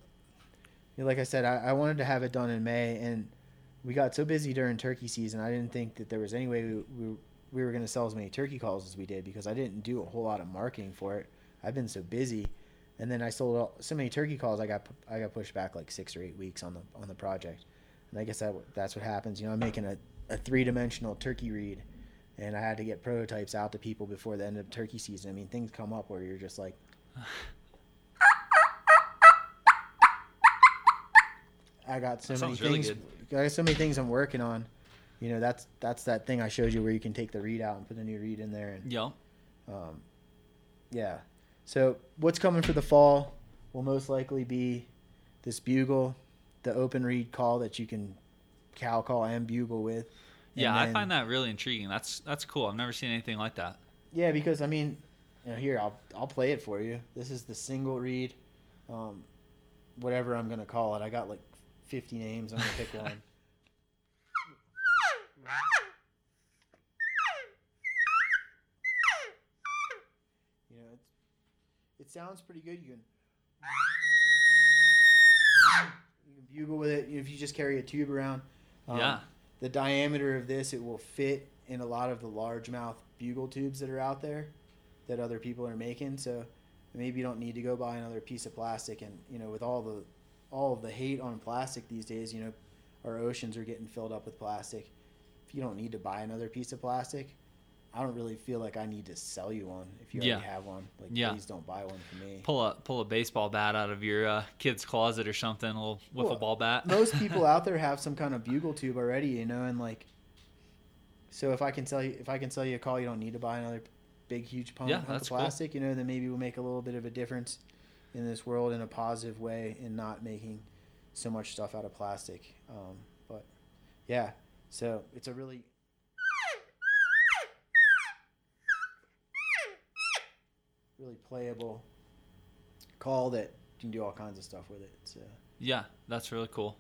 You know, like I said, I, I wanted to have it done in May, and we got so busy during turkey season, I didn't think that there was any way we, we, we were going to sell as many turkey calls as we did because I didn't do a whole lot of marketing for it. I've been so busy. And then I sold all, so many turkey calls. I got I got pushed back like six or eight weeks on the on the project. And I guess that that's what happens. You know, I'm making a, a three dimensional turkey reed, and I had to get prototypes out to people before the end of turkey season. I mean, things come up where you're just like, I got so That many sounds really things. good. I got so many things I'm working on. You know, that's that's that thing I showed you where you can take the reed out and put a new reed in there. And Yep. um, yeah. So what's coming for the fall will most likely be this bugle, the open reed call that you can cow call and bugle with. And Yeah, I then- find that really intriguing. That's that's cool. I've never seen anything like that. Yeah, because I mean, you know, here I'll I'll play it for you. This is the single reed, um, whatever I'm gonna call it. I got like fifty names. I'm gonna pick one. You know, it's, it sounds pretty good. You can you can bugle with it if you just carry a tube around. Um, Yeah. The diameter of this, it will fit in a lot of the largemouth bugle tubes that are out there that other people are making. So maybe you don't need to go buy another piece of plastic. And you know, with all the all of the hate on plastic these days, you know, our oceans are getting filled up with plastic. If you don't need to buy another piece of plastic, I don't really feel like I need to sell you one if you Yeah. already have one. Like, Yeah. please don't buy one for me. Pull a pull a baseball bat out of your uh, kid's closet or something. A little wiffle Well, ball bat. Most people out there have some kind of bugle tube already, you know, and like, so if I can sell you, if I can sell you a call, you don't need to buy another big, huge pump, Yeah, hunk that's of cool. plastic, you know, then maybe we'll make a little bit of a difference in this world in a positive way and not making so much stuff out of plastic. Um, but yeah, so it's a really, really playable call that you can do all kinds of stuff with it. So. Yeah, that's really cool.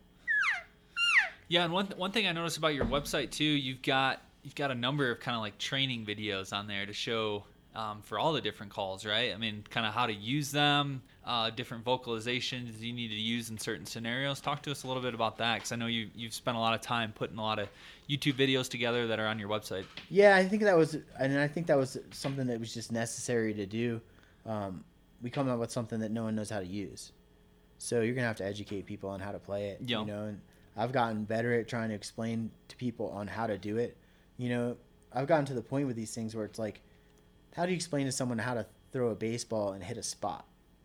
Yeah, and one one thing I noticed about your website too, you've got you've got a number of kind of like training videos on there to show um, for all the different calls, right? I mean, kind of how to use them, uh, different vocalizations you need to use in certain scenarios. Talk to us a little bit about that, because I know you you've spent a lot of time putting a lot of YouTube videos together that are on your website. Yeah, I think that was, and I think that was something that was just necessary to do. Um, we come up with something that no one knows how to use, so you're gonna have to educate people on how to play it. Yeah. You know, and I've gotten better at trying to explain to people on how to do it. You know, I've gotten to the point with these things where it's like, how do you explain to someone how to throw a baseball and hit a spot?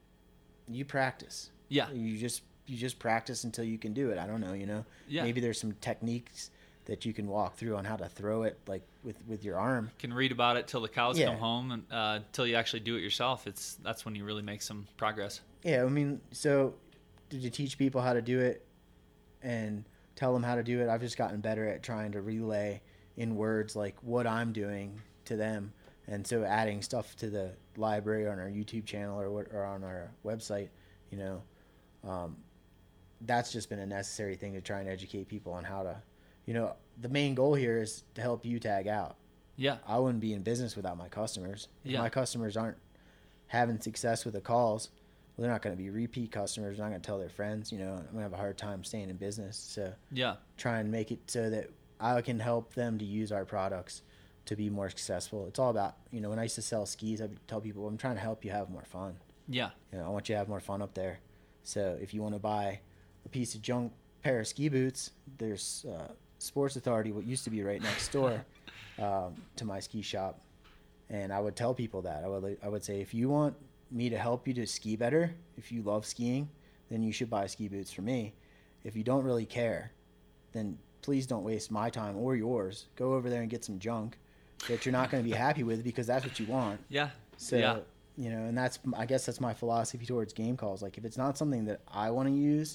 You practice. Yeah. You just you just practice until you can do it. I don't know. You know. Yeah. Maybe there's some techniques that you can walk through on how to throw it, like with, with your arm. Can read about it till the cows Yeah. come home, and uh, till you actually do it yourself. It's that's when you really make some progress. Yeah, I mean, so to teach people how to do it and tell them how to do it, I've just gotten better at trying to relay in words like what I'm doing to them. And so adding stuff to the library on our YouTube channel or what, or on our website, you know, um, that's just been a necessary thing to try and educate people on how to, you know, the main goal here is to help you tag out. Yeah. I wouldn't be in business without my customers. If Yeah. my customers aren't having success with the calls, well, they're not going to be repeat customers. They're not going to tell their friends. You know, I'm going to have a hard time staying in business. So Yeah. try and make it so that I can help them to use our products to be more successful. It's all about, you know, when I used to sell skis, I would tell people, I'm trying to help you have more fun. Yeah. You know, I want you to have more fun up there. So if you want to buy a piece of junk pair of ski boots, there's uh, Sports Authority, what used to be right next door um, to my ski shop. And I would tell people that. I would, I would say, if you want me to help you to ski better, if you love skiing, then you should buy ski boots from me. If you don't really care, then please don't waste my time or yours. Go over there and get some junk that you're not going to be happy with because that's what you want. Yeah. So, yeah. you know, and that's, I guess that's my philosophy towards game calls. Like, if it's not something that I want to use,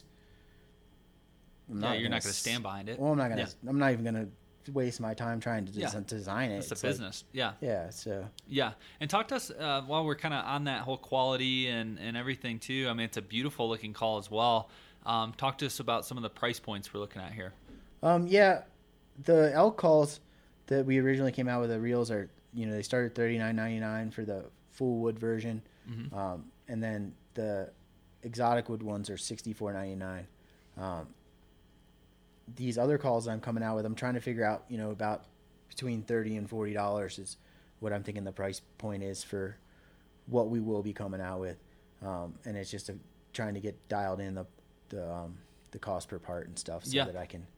I'm Yeah, not you're gonna not going to s- stand behind it. Well, I'm not going to, Yeah. I'm not even going to waste my time trying to des- Yeah. design it. It's a It's like- business. Yeah. yeah. So, Yeah. And talk to us uh, while we're kind of on that whole quality and, and everything too. I mean, it's a beautiful looking call as well. Um, talk to us about some of the price points we're looking at here. um, yeah, the elk calls that we originally came out with, the reels are, you know, they started thirty-nine ninety-nine for the full wood version. Mhm. Um, and then the exotic wood ones are sixty-four ninety-nine. Um, these other calls I'm coming out with, I'm trying to figure out, you know, about between thirty and forty dollars is what I'm thinking the price point is for what we will be coming out with. um, and it's just a, trying to get dialed in the the um, the cost per part and stuff, so Yeah. that I can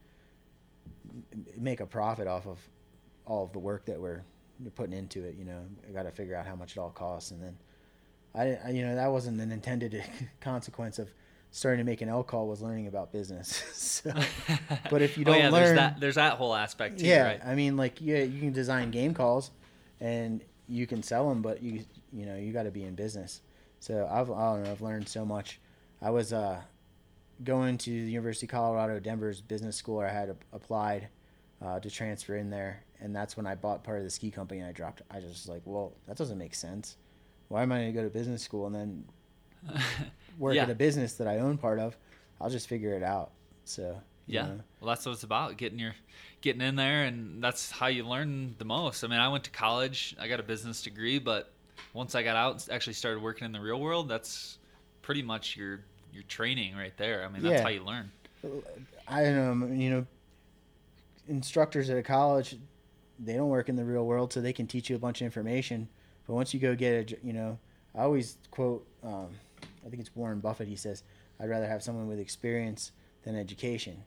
m- make a profit off of all of the work that we're putting into it. You know, I got to figure out how much it all costs, and then I, I you know, that wasn't an intended consequence of starting to make an elk call, was learning about business. So, but if you don't oh, yeah, learn, there's that there's that whole aspect too, yeah, right? I mean, like, yeah, you can design game calls, and you can sell them, but you you know you got to be in business. So I've I don't know, I've learned so much. I was uh, going to the University of Colorado Denver's business school, where I had a- applied uh, to transfer in there, and that's when I bought part of the ski company. And I dropped. I just was like, well, that doesn't make sense. Why am I going to go to business school and then work Yeah. at a business that I own part of? I'll just figure it out. So you Yeah. know. Well, that's what it's about, getting your getting in there, and that's how you learn the most. I mean, I went to college, I got a business degree, but once I got out and actually started working in the real world, that's pretty much your your training right there. I mean, that's Yeah. how you learn. I don't know, you know, instructors at a college, they don't work in the real world, so they can teach you a bunch of information. But once you go get a, j- you know, I always quote, um, I think it's Warren Buffett. He says, "I'd rather have someone with experience than education."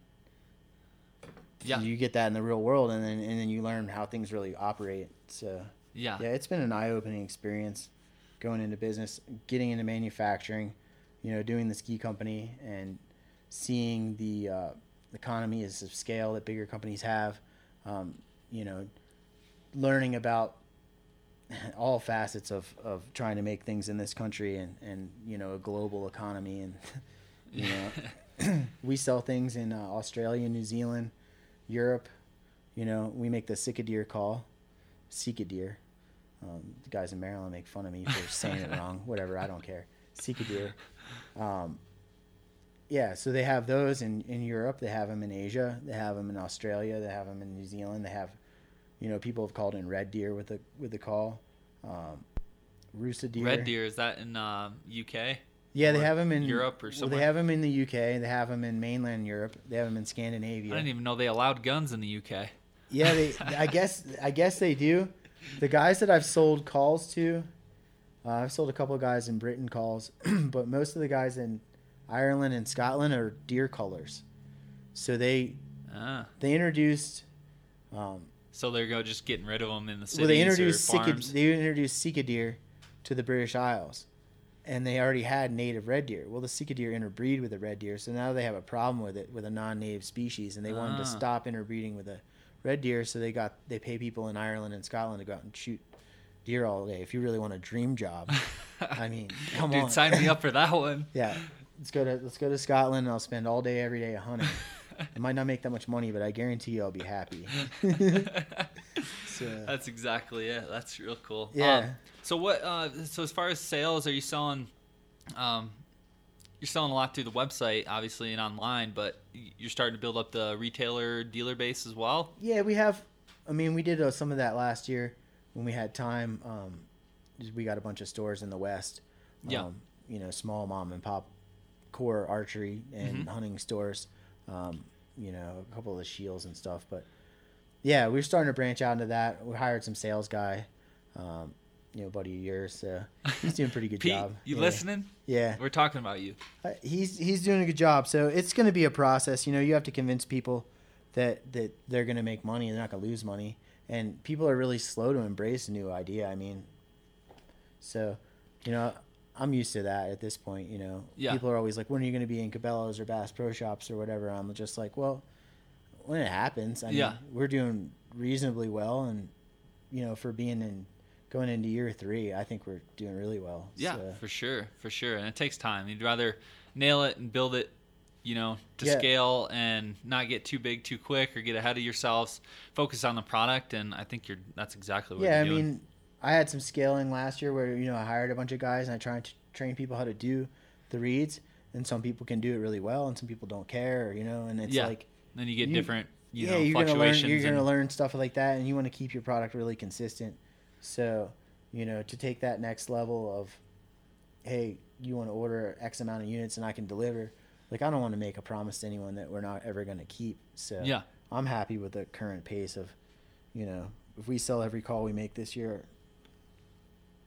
Yeah. You get that in the real world, and then and then you learn how things really operate. So Yeah. yeah, it's been an eye-opening experience going into business, getting into manufacturing, you know, doing the ski company and seeing the uh, economies of scale that bigger companies have, um, you know, learning about all facets of, of trying to make things in this country and, and, you know, a global economy. And, you know, we sell things in uh, Australia, New Zealand, Europe. You know, we make the Sicadeer call, Sicadeer. Um, the guys in Maryland make fun of me for saying it wrong. Whatever, I don't care. Sicadeer. Um, yeah, so they have those in, in Europe. They have them in Asia. They have them in Australia. They have them in New Zealand. They have, you know, people have called in red deer with the with the call. Um, Roosa deer. Red deer, is that in uh, U K? Yeah, they or have them in Europe or Well, somewhere? they have them in the U K. They have them in mainland Europe. They have them in Scandinavia. I didn't even know they allowed guns in the U K. Yeah, they. I guess. I guess they do. The guys that I've sold calls to, uh, I've sold a couple of guys in Britain calls, but most of the guys in Ireland and Scotland are deer cullers. So they Ah. they introduced. Um, So they're go just getting rid of them in the cities well, they or introduced Sika, farms. they introduced Sika deer to the British Isles, and they already had native red deer. Well, the Sika deer interbreed with the red deer, so now they have a problem with it with a non-native species, and they wanted to Ah. stop interbreeding with the red deer. So they got they pay people in Ireland and Scotland to go out and shoot deer all day. If you really want a dream job, I mean, come Dude, on, sign me up for that one. Yeah, let's go to let's go to Scotland, and I'll spend all day every day hunting. I might not make that much money, but I guarantee you I'll be happy. So, That's exactly it. That's real cool. Yeah. Um, so what? Uh, so as far as sales, are you selling? Um, you're selling a lot through the website, obviously, and online, but you're starting to build up the retailer dealer base as well. yeah, we have. I mean, we did uh, some of that last year when we had time. Um, we got a bunch of stores in the West. Yeah. Um, you know, small mom and pop core archery and Mhm. hunting stores. Um, you know, a couple of the shields and stuff. But yeah, we're starting to branch out into that. We hired some sales guy. Um, you know, buddy of yours. So he's doing a pretty good Pete, job. you Yeah. listening? Yeah. We're talking about you. Uh, he's he's doing a good job. So it's going to be a process. You know, you have to convince people that that they're going to make money and they're not going to lose money. And people are really slow to embrace a new idea. I mean, so, you know, I'm used to that at this point. You know, Yeah. people are always like, when are you going to be in Cabela's or Bass Pro Shops or whatever? I'm just like, well, when it happens. I Yeah. mean, we're doing reasonably well. And, you know, for being in going into year three, I think we're doing really well. Yeah, So, for sure, for sure. And it takes time. You'd rather nail it and build it, you know, to Yeah. scale and not get too big too quick or get ahead of yourselves. Focus on the product, and I think you're. That's exactly what yeah, you're I doing. mean, I had some scaling last year where, you know, I hired a bunch of guys and I tried to train people how to do the reads. And some people can do it really well and some people don't care, you know, and it's Yeah. like, then you get you- different, you yeah, know, you're gonna learn, fluctuations. you're gonna and- learn stuff like that, and you want to keep your product really consistent. So, you know, to take that next level of, hey, you want to order X amount of units and I can deliver. Like, I don't want to make a promise to anyone that we're not ever going to keep. So Yeah. I'm happy with the current pace of, you know, if we sell every call we make this year,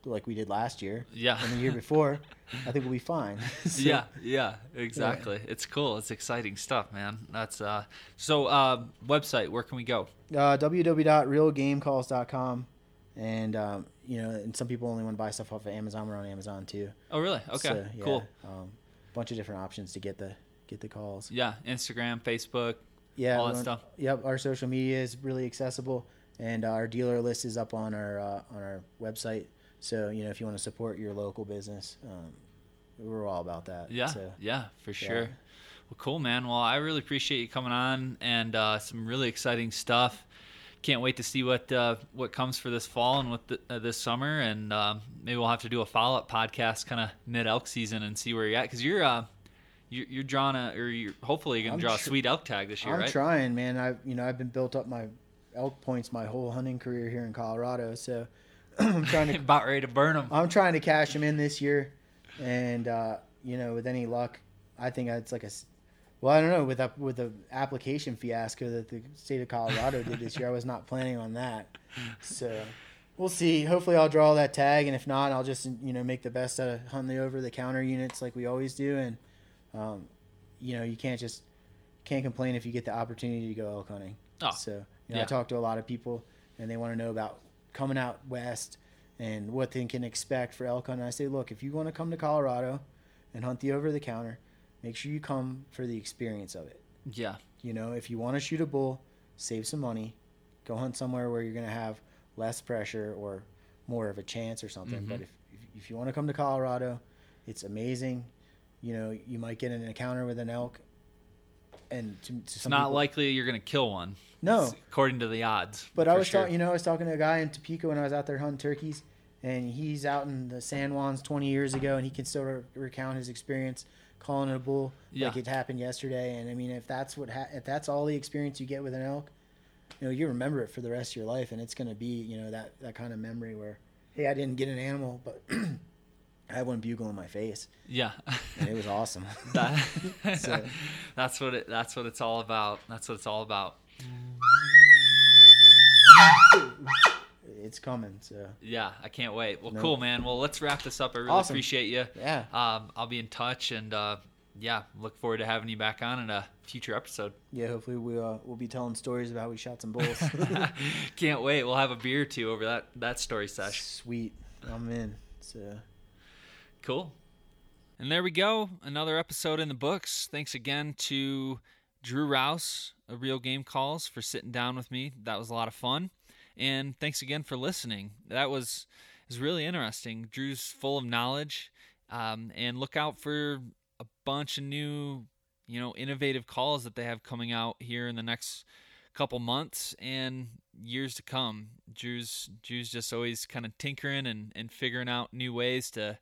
like we did last year. Yeah. And the year before, I think we'll be fine. So, yeah, yeah, exactly. Yeah. It's cool. It's exciting stuff, man. That's uh. So, uh, website. Where can we go? Uh, w w w dot real game calls dot com, and um, you know, and some people only want to buy stuff off of Amazon. We're on Amazon too. Oh, really? Okay. So, yeah, cool. Um, bunch of different options to get the get the calls. Yeah, Instagram, Facebook. Yeah, all that stuff. Yep, our social media is really accessible, and our dealer list is up on our uh, on our website. So you know, if you want to support your local business, um, we're all about that. Yeah, so, yeah, for sure. yeah. Well, cool, man. Well, I really appreciate you coming on, and uh, some really exciting stuff. Can't wait to see what uh, what comes for this fall and what the, uh, this summer, and um, maybe we'll have to do a follow up podcast, kind of mid elk season, and see where you're at, because you're uh, you're, you're drawing a, or you're hopefully you're gonna I'm draw tr- a sweet elk tag this year, I'm right? I'm trying, man. I you know I've been built up my elk points my whole hunting career here in Colorado, so I'm trying to about ready to burn them. I'm trying to cash them in this year, and uh, you know, with any luck, I think it's like a, well, I don't know, with a, with the application fiasco that the state of Colorado did this year, I was not planning on that. So we'll see. Hopefully, I'll draw that tag, and if not, I'll just you know make the best out of hunting the over the counter units like we always do, and um, you know, you can't just can't complain if you get the opportunity to go elk hunting. Oh, so you know, yeah. I talk to a lot of people, and they want to know about coming out west and what they can expect for elk hunting. I say, look, if you want to come to Colorado and hunt the over the counter, make sure you come for the experience of it. Yeah. You know, if you want to shoot a bull, save some money, go hunt somewhere where you're going to have less pressure or more of a chance or something. Mm-hmm. But if, if if you want to come to Colorado, it's amazing. You know, you might get in an encounter with an elk. And to, to It's some not people, likely you're going to kill one. No. According to the odds. But I for was sure. talking, you know, I was talking to a guy in Topeka when I was out there hunting turkeys, and he's out in the San Juans twenty years ago, and he can still re- recount his experience calling it a bull Yeah. like it happened yesterday. And I mean, if that's what ha- if that's all the experience you get with an elk, you know, you remember it for the rest of your life, and it's going to be, you know, that that kind of memory where, hey, I didn't get an animal, but I had one bugle in my face. Yeah. And it was awesome. That, So- that's what it. That's what it's all about. That's what it's all about. It's coming. So Yeah, I can't wait. Well, No. cool, man. Well, let's wrap this up. I really Awesome. appreciate you. yeah, Um, I'll be in touch, and uh, yeah, look forward to having you back on in a future episode. yeah. Hopefully we uh, we'll be telling stories about how we shot some bulls. Can't wait. We'll have a beer or two over that that story sesh. Sweet, I'm in. So. Cool. And there we go. Another episode in the books. Thanks again to Drew Rouse of Real Game Calls for sitting down with me. That was a lot of fun. And thanks again for listening. That was was really interesting. Drew's full of knowledge. Um, and look out for a bunch of new, you know, innovative calls that they have coming out here in the next couple months and years to come. Drew's Drew's just always kind of tinkering and, and figuring out new ways to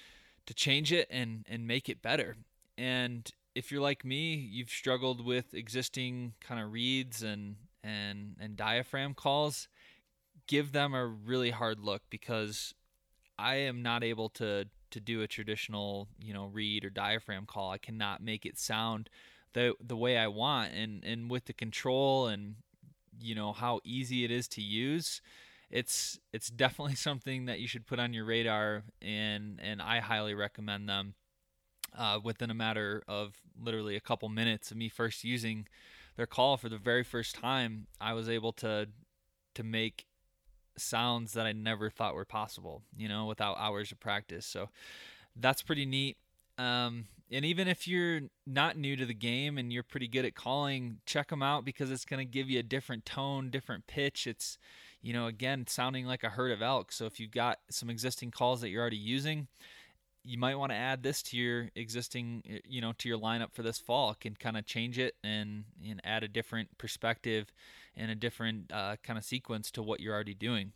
to change it and, and make it better. And if you're like me, you've struggled with existing kind of reeds and, and, and diaphragm calls, give them a really hard look, because I am not able to, to do a traditional, you know, reed or diaphragm call. I cannot make it sound the the way I want. And, and with the control and, you know, how easy it is to use, It's it's definitely something that you should put on your radar, and, and I highly recommend them. Uh, within a matter of literally a couple minutes of me first using their call for the very first time, I was able to to make sounds that I never thought were possible, you know, without hours of practice. So that's pretty neat. Um, and even if you're not new to the game and you're pretty good at calling, check them out, because it's going to give you a different tone, different pitch. It's, you know, again, sounding like a herd of elk. So if you've got some existing calls that you're already using, you might want to add this to your existing, you know, to your lineup for this fall. It can kind of change it and, and add a different perspective and a different uh, kind of sequence to what you're already doing.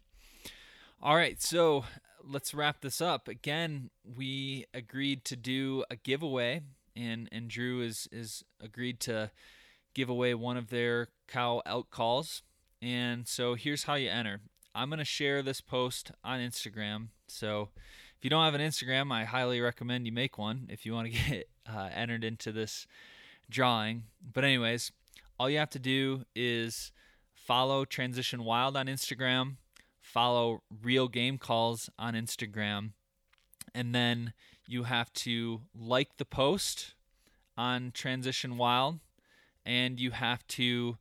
All right, so let's wrap this up. Again, we agreed to do a giveaway, and, and Drew is, is agreed to give away one of their cow elk calls. And so here's how you enter. I'm going to share this post on Instagram. So if you don't have an Instagram, I highly recommend you make one if you want to get uh, entered into this drawing. But anyways, all you have to do is follow Transition Wild on Instagram, follow Real Game Calls on Instagram, and then you have to like the post on Transition Wild, and you have to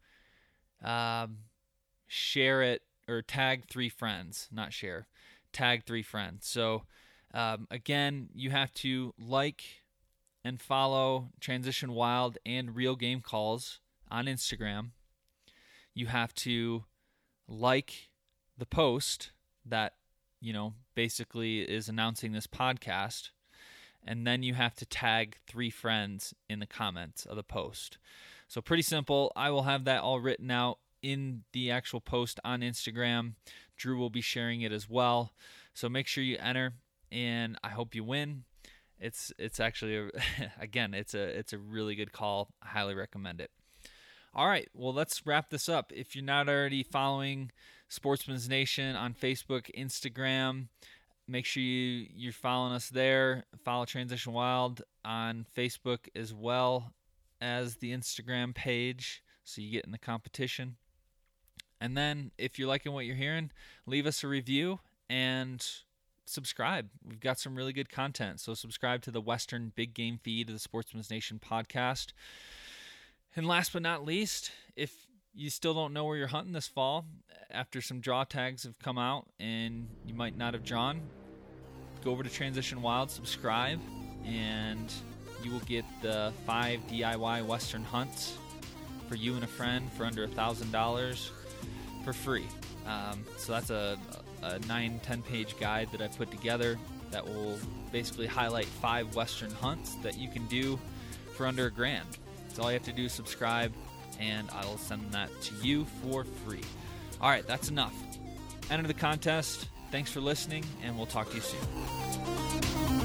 um, share it or tag three friends, not share, tag three friends. So um, again, you have to like and follow Transition Wild and Real Game Calls on Instagram. You have to like the post that, you know, basically is announcing this podcast, and then you have to tag three friends in the comments of the post. So pretty simple. I will have that all written out in the actual post on Instagram. Drew will be sharing it as well. So make sure you enter, and I hope you win. It's it's actually a, again, it's a it's a really good call. I highly recommend it. All right, well, let's wrap this up. If you're not already following Sportsman's Nation on Facebook, Instagram, make sure you, you're following us there. Follow Transition Wild on Facebook as well as the Instagram page so you get in the competition. And then if you're liking what you're hearing, leave us a review and subscribe. We've got some really good content. So subscribe to the Western Big Game feed of the Sportsman's Nation podcast. And last but not least, if you still don't know where you're hunting this fall, after some draw tags have come out and you might not have drawn, go over to Transition Wild, subscribe, and you will get the five D I Y Western hunts for you and a friend for under one thousand dollars for free. Um, so that's a, a nine, ten-page guide that I put together that will basically highlight five Western hunts that you can do for under a grand. So all you have to do is subscribe, and I will send that to you for free. All right, that's enough. Enter the contest. Thanks for listening, and we'll talk to you soon.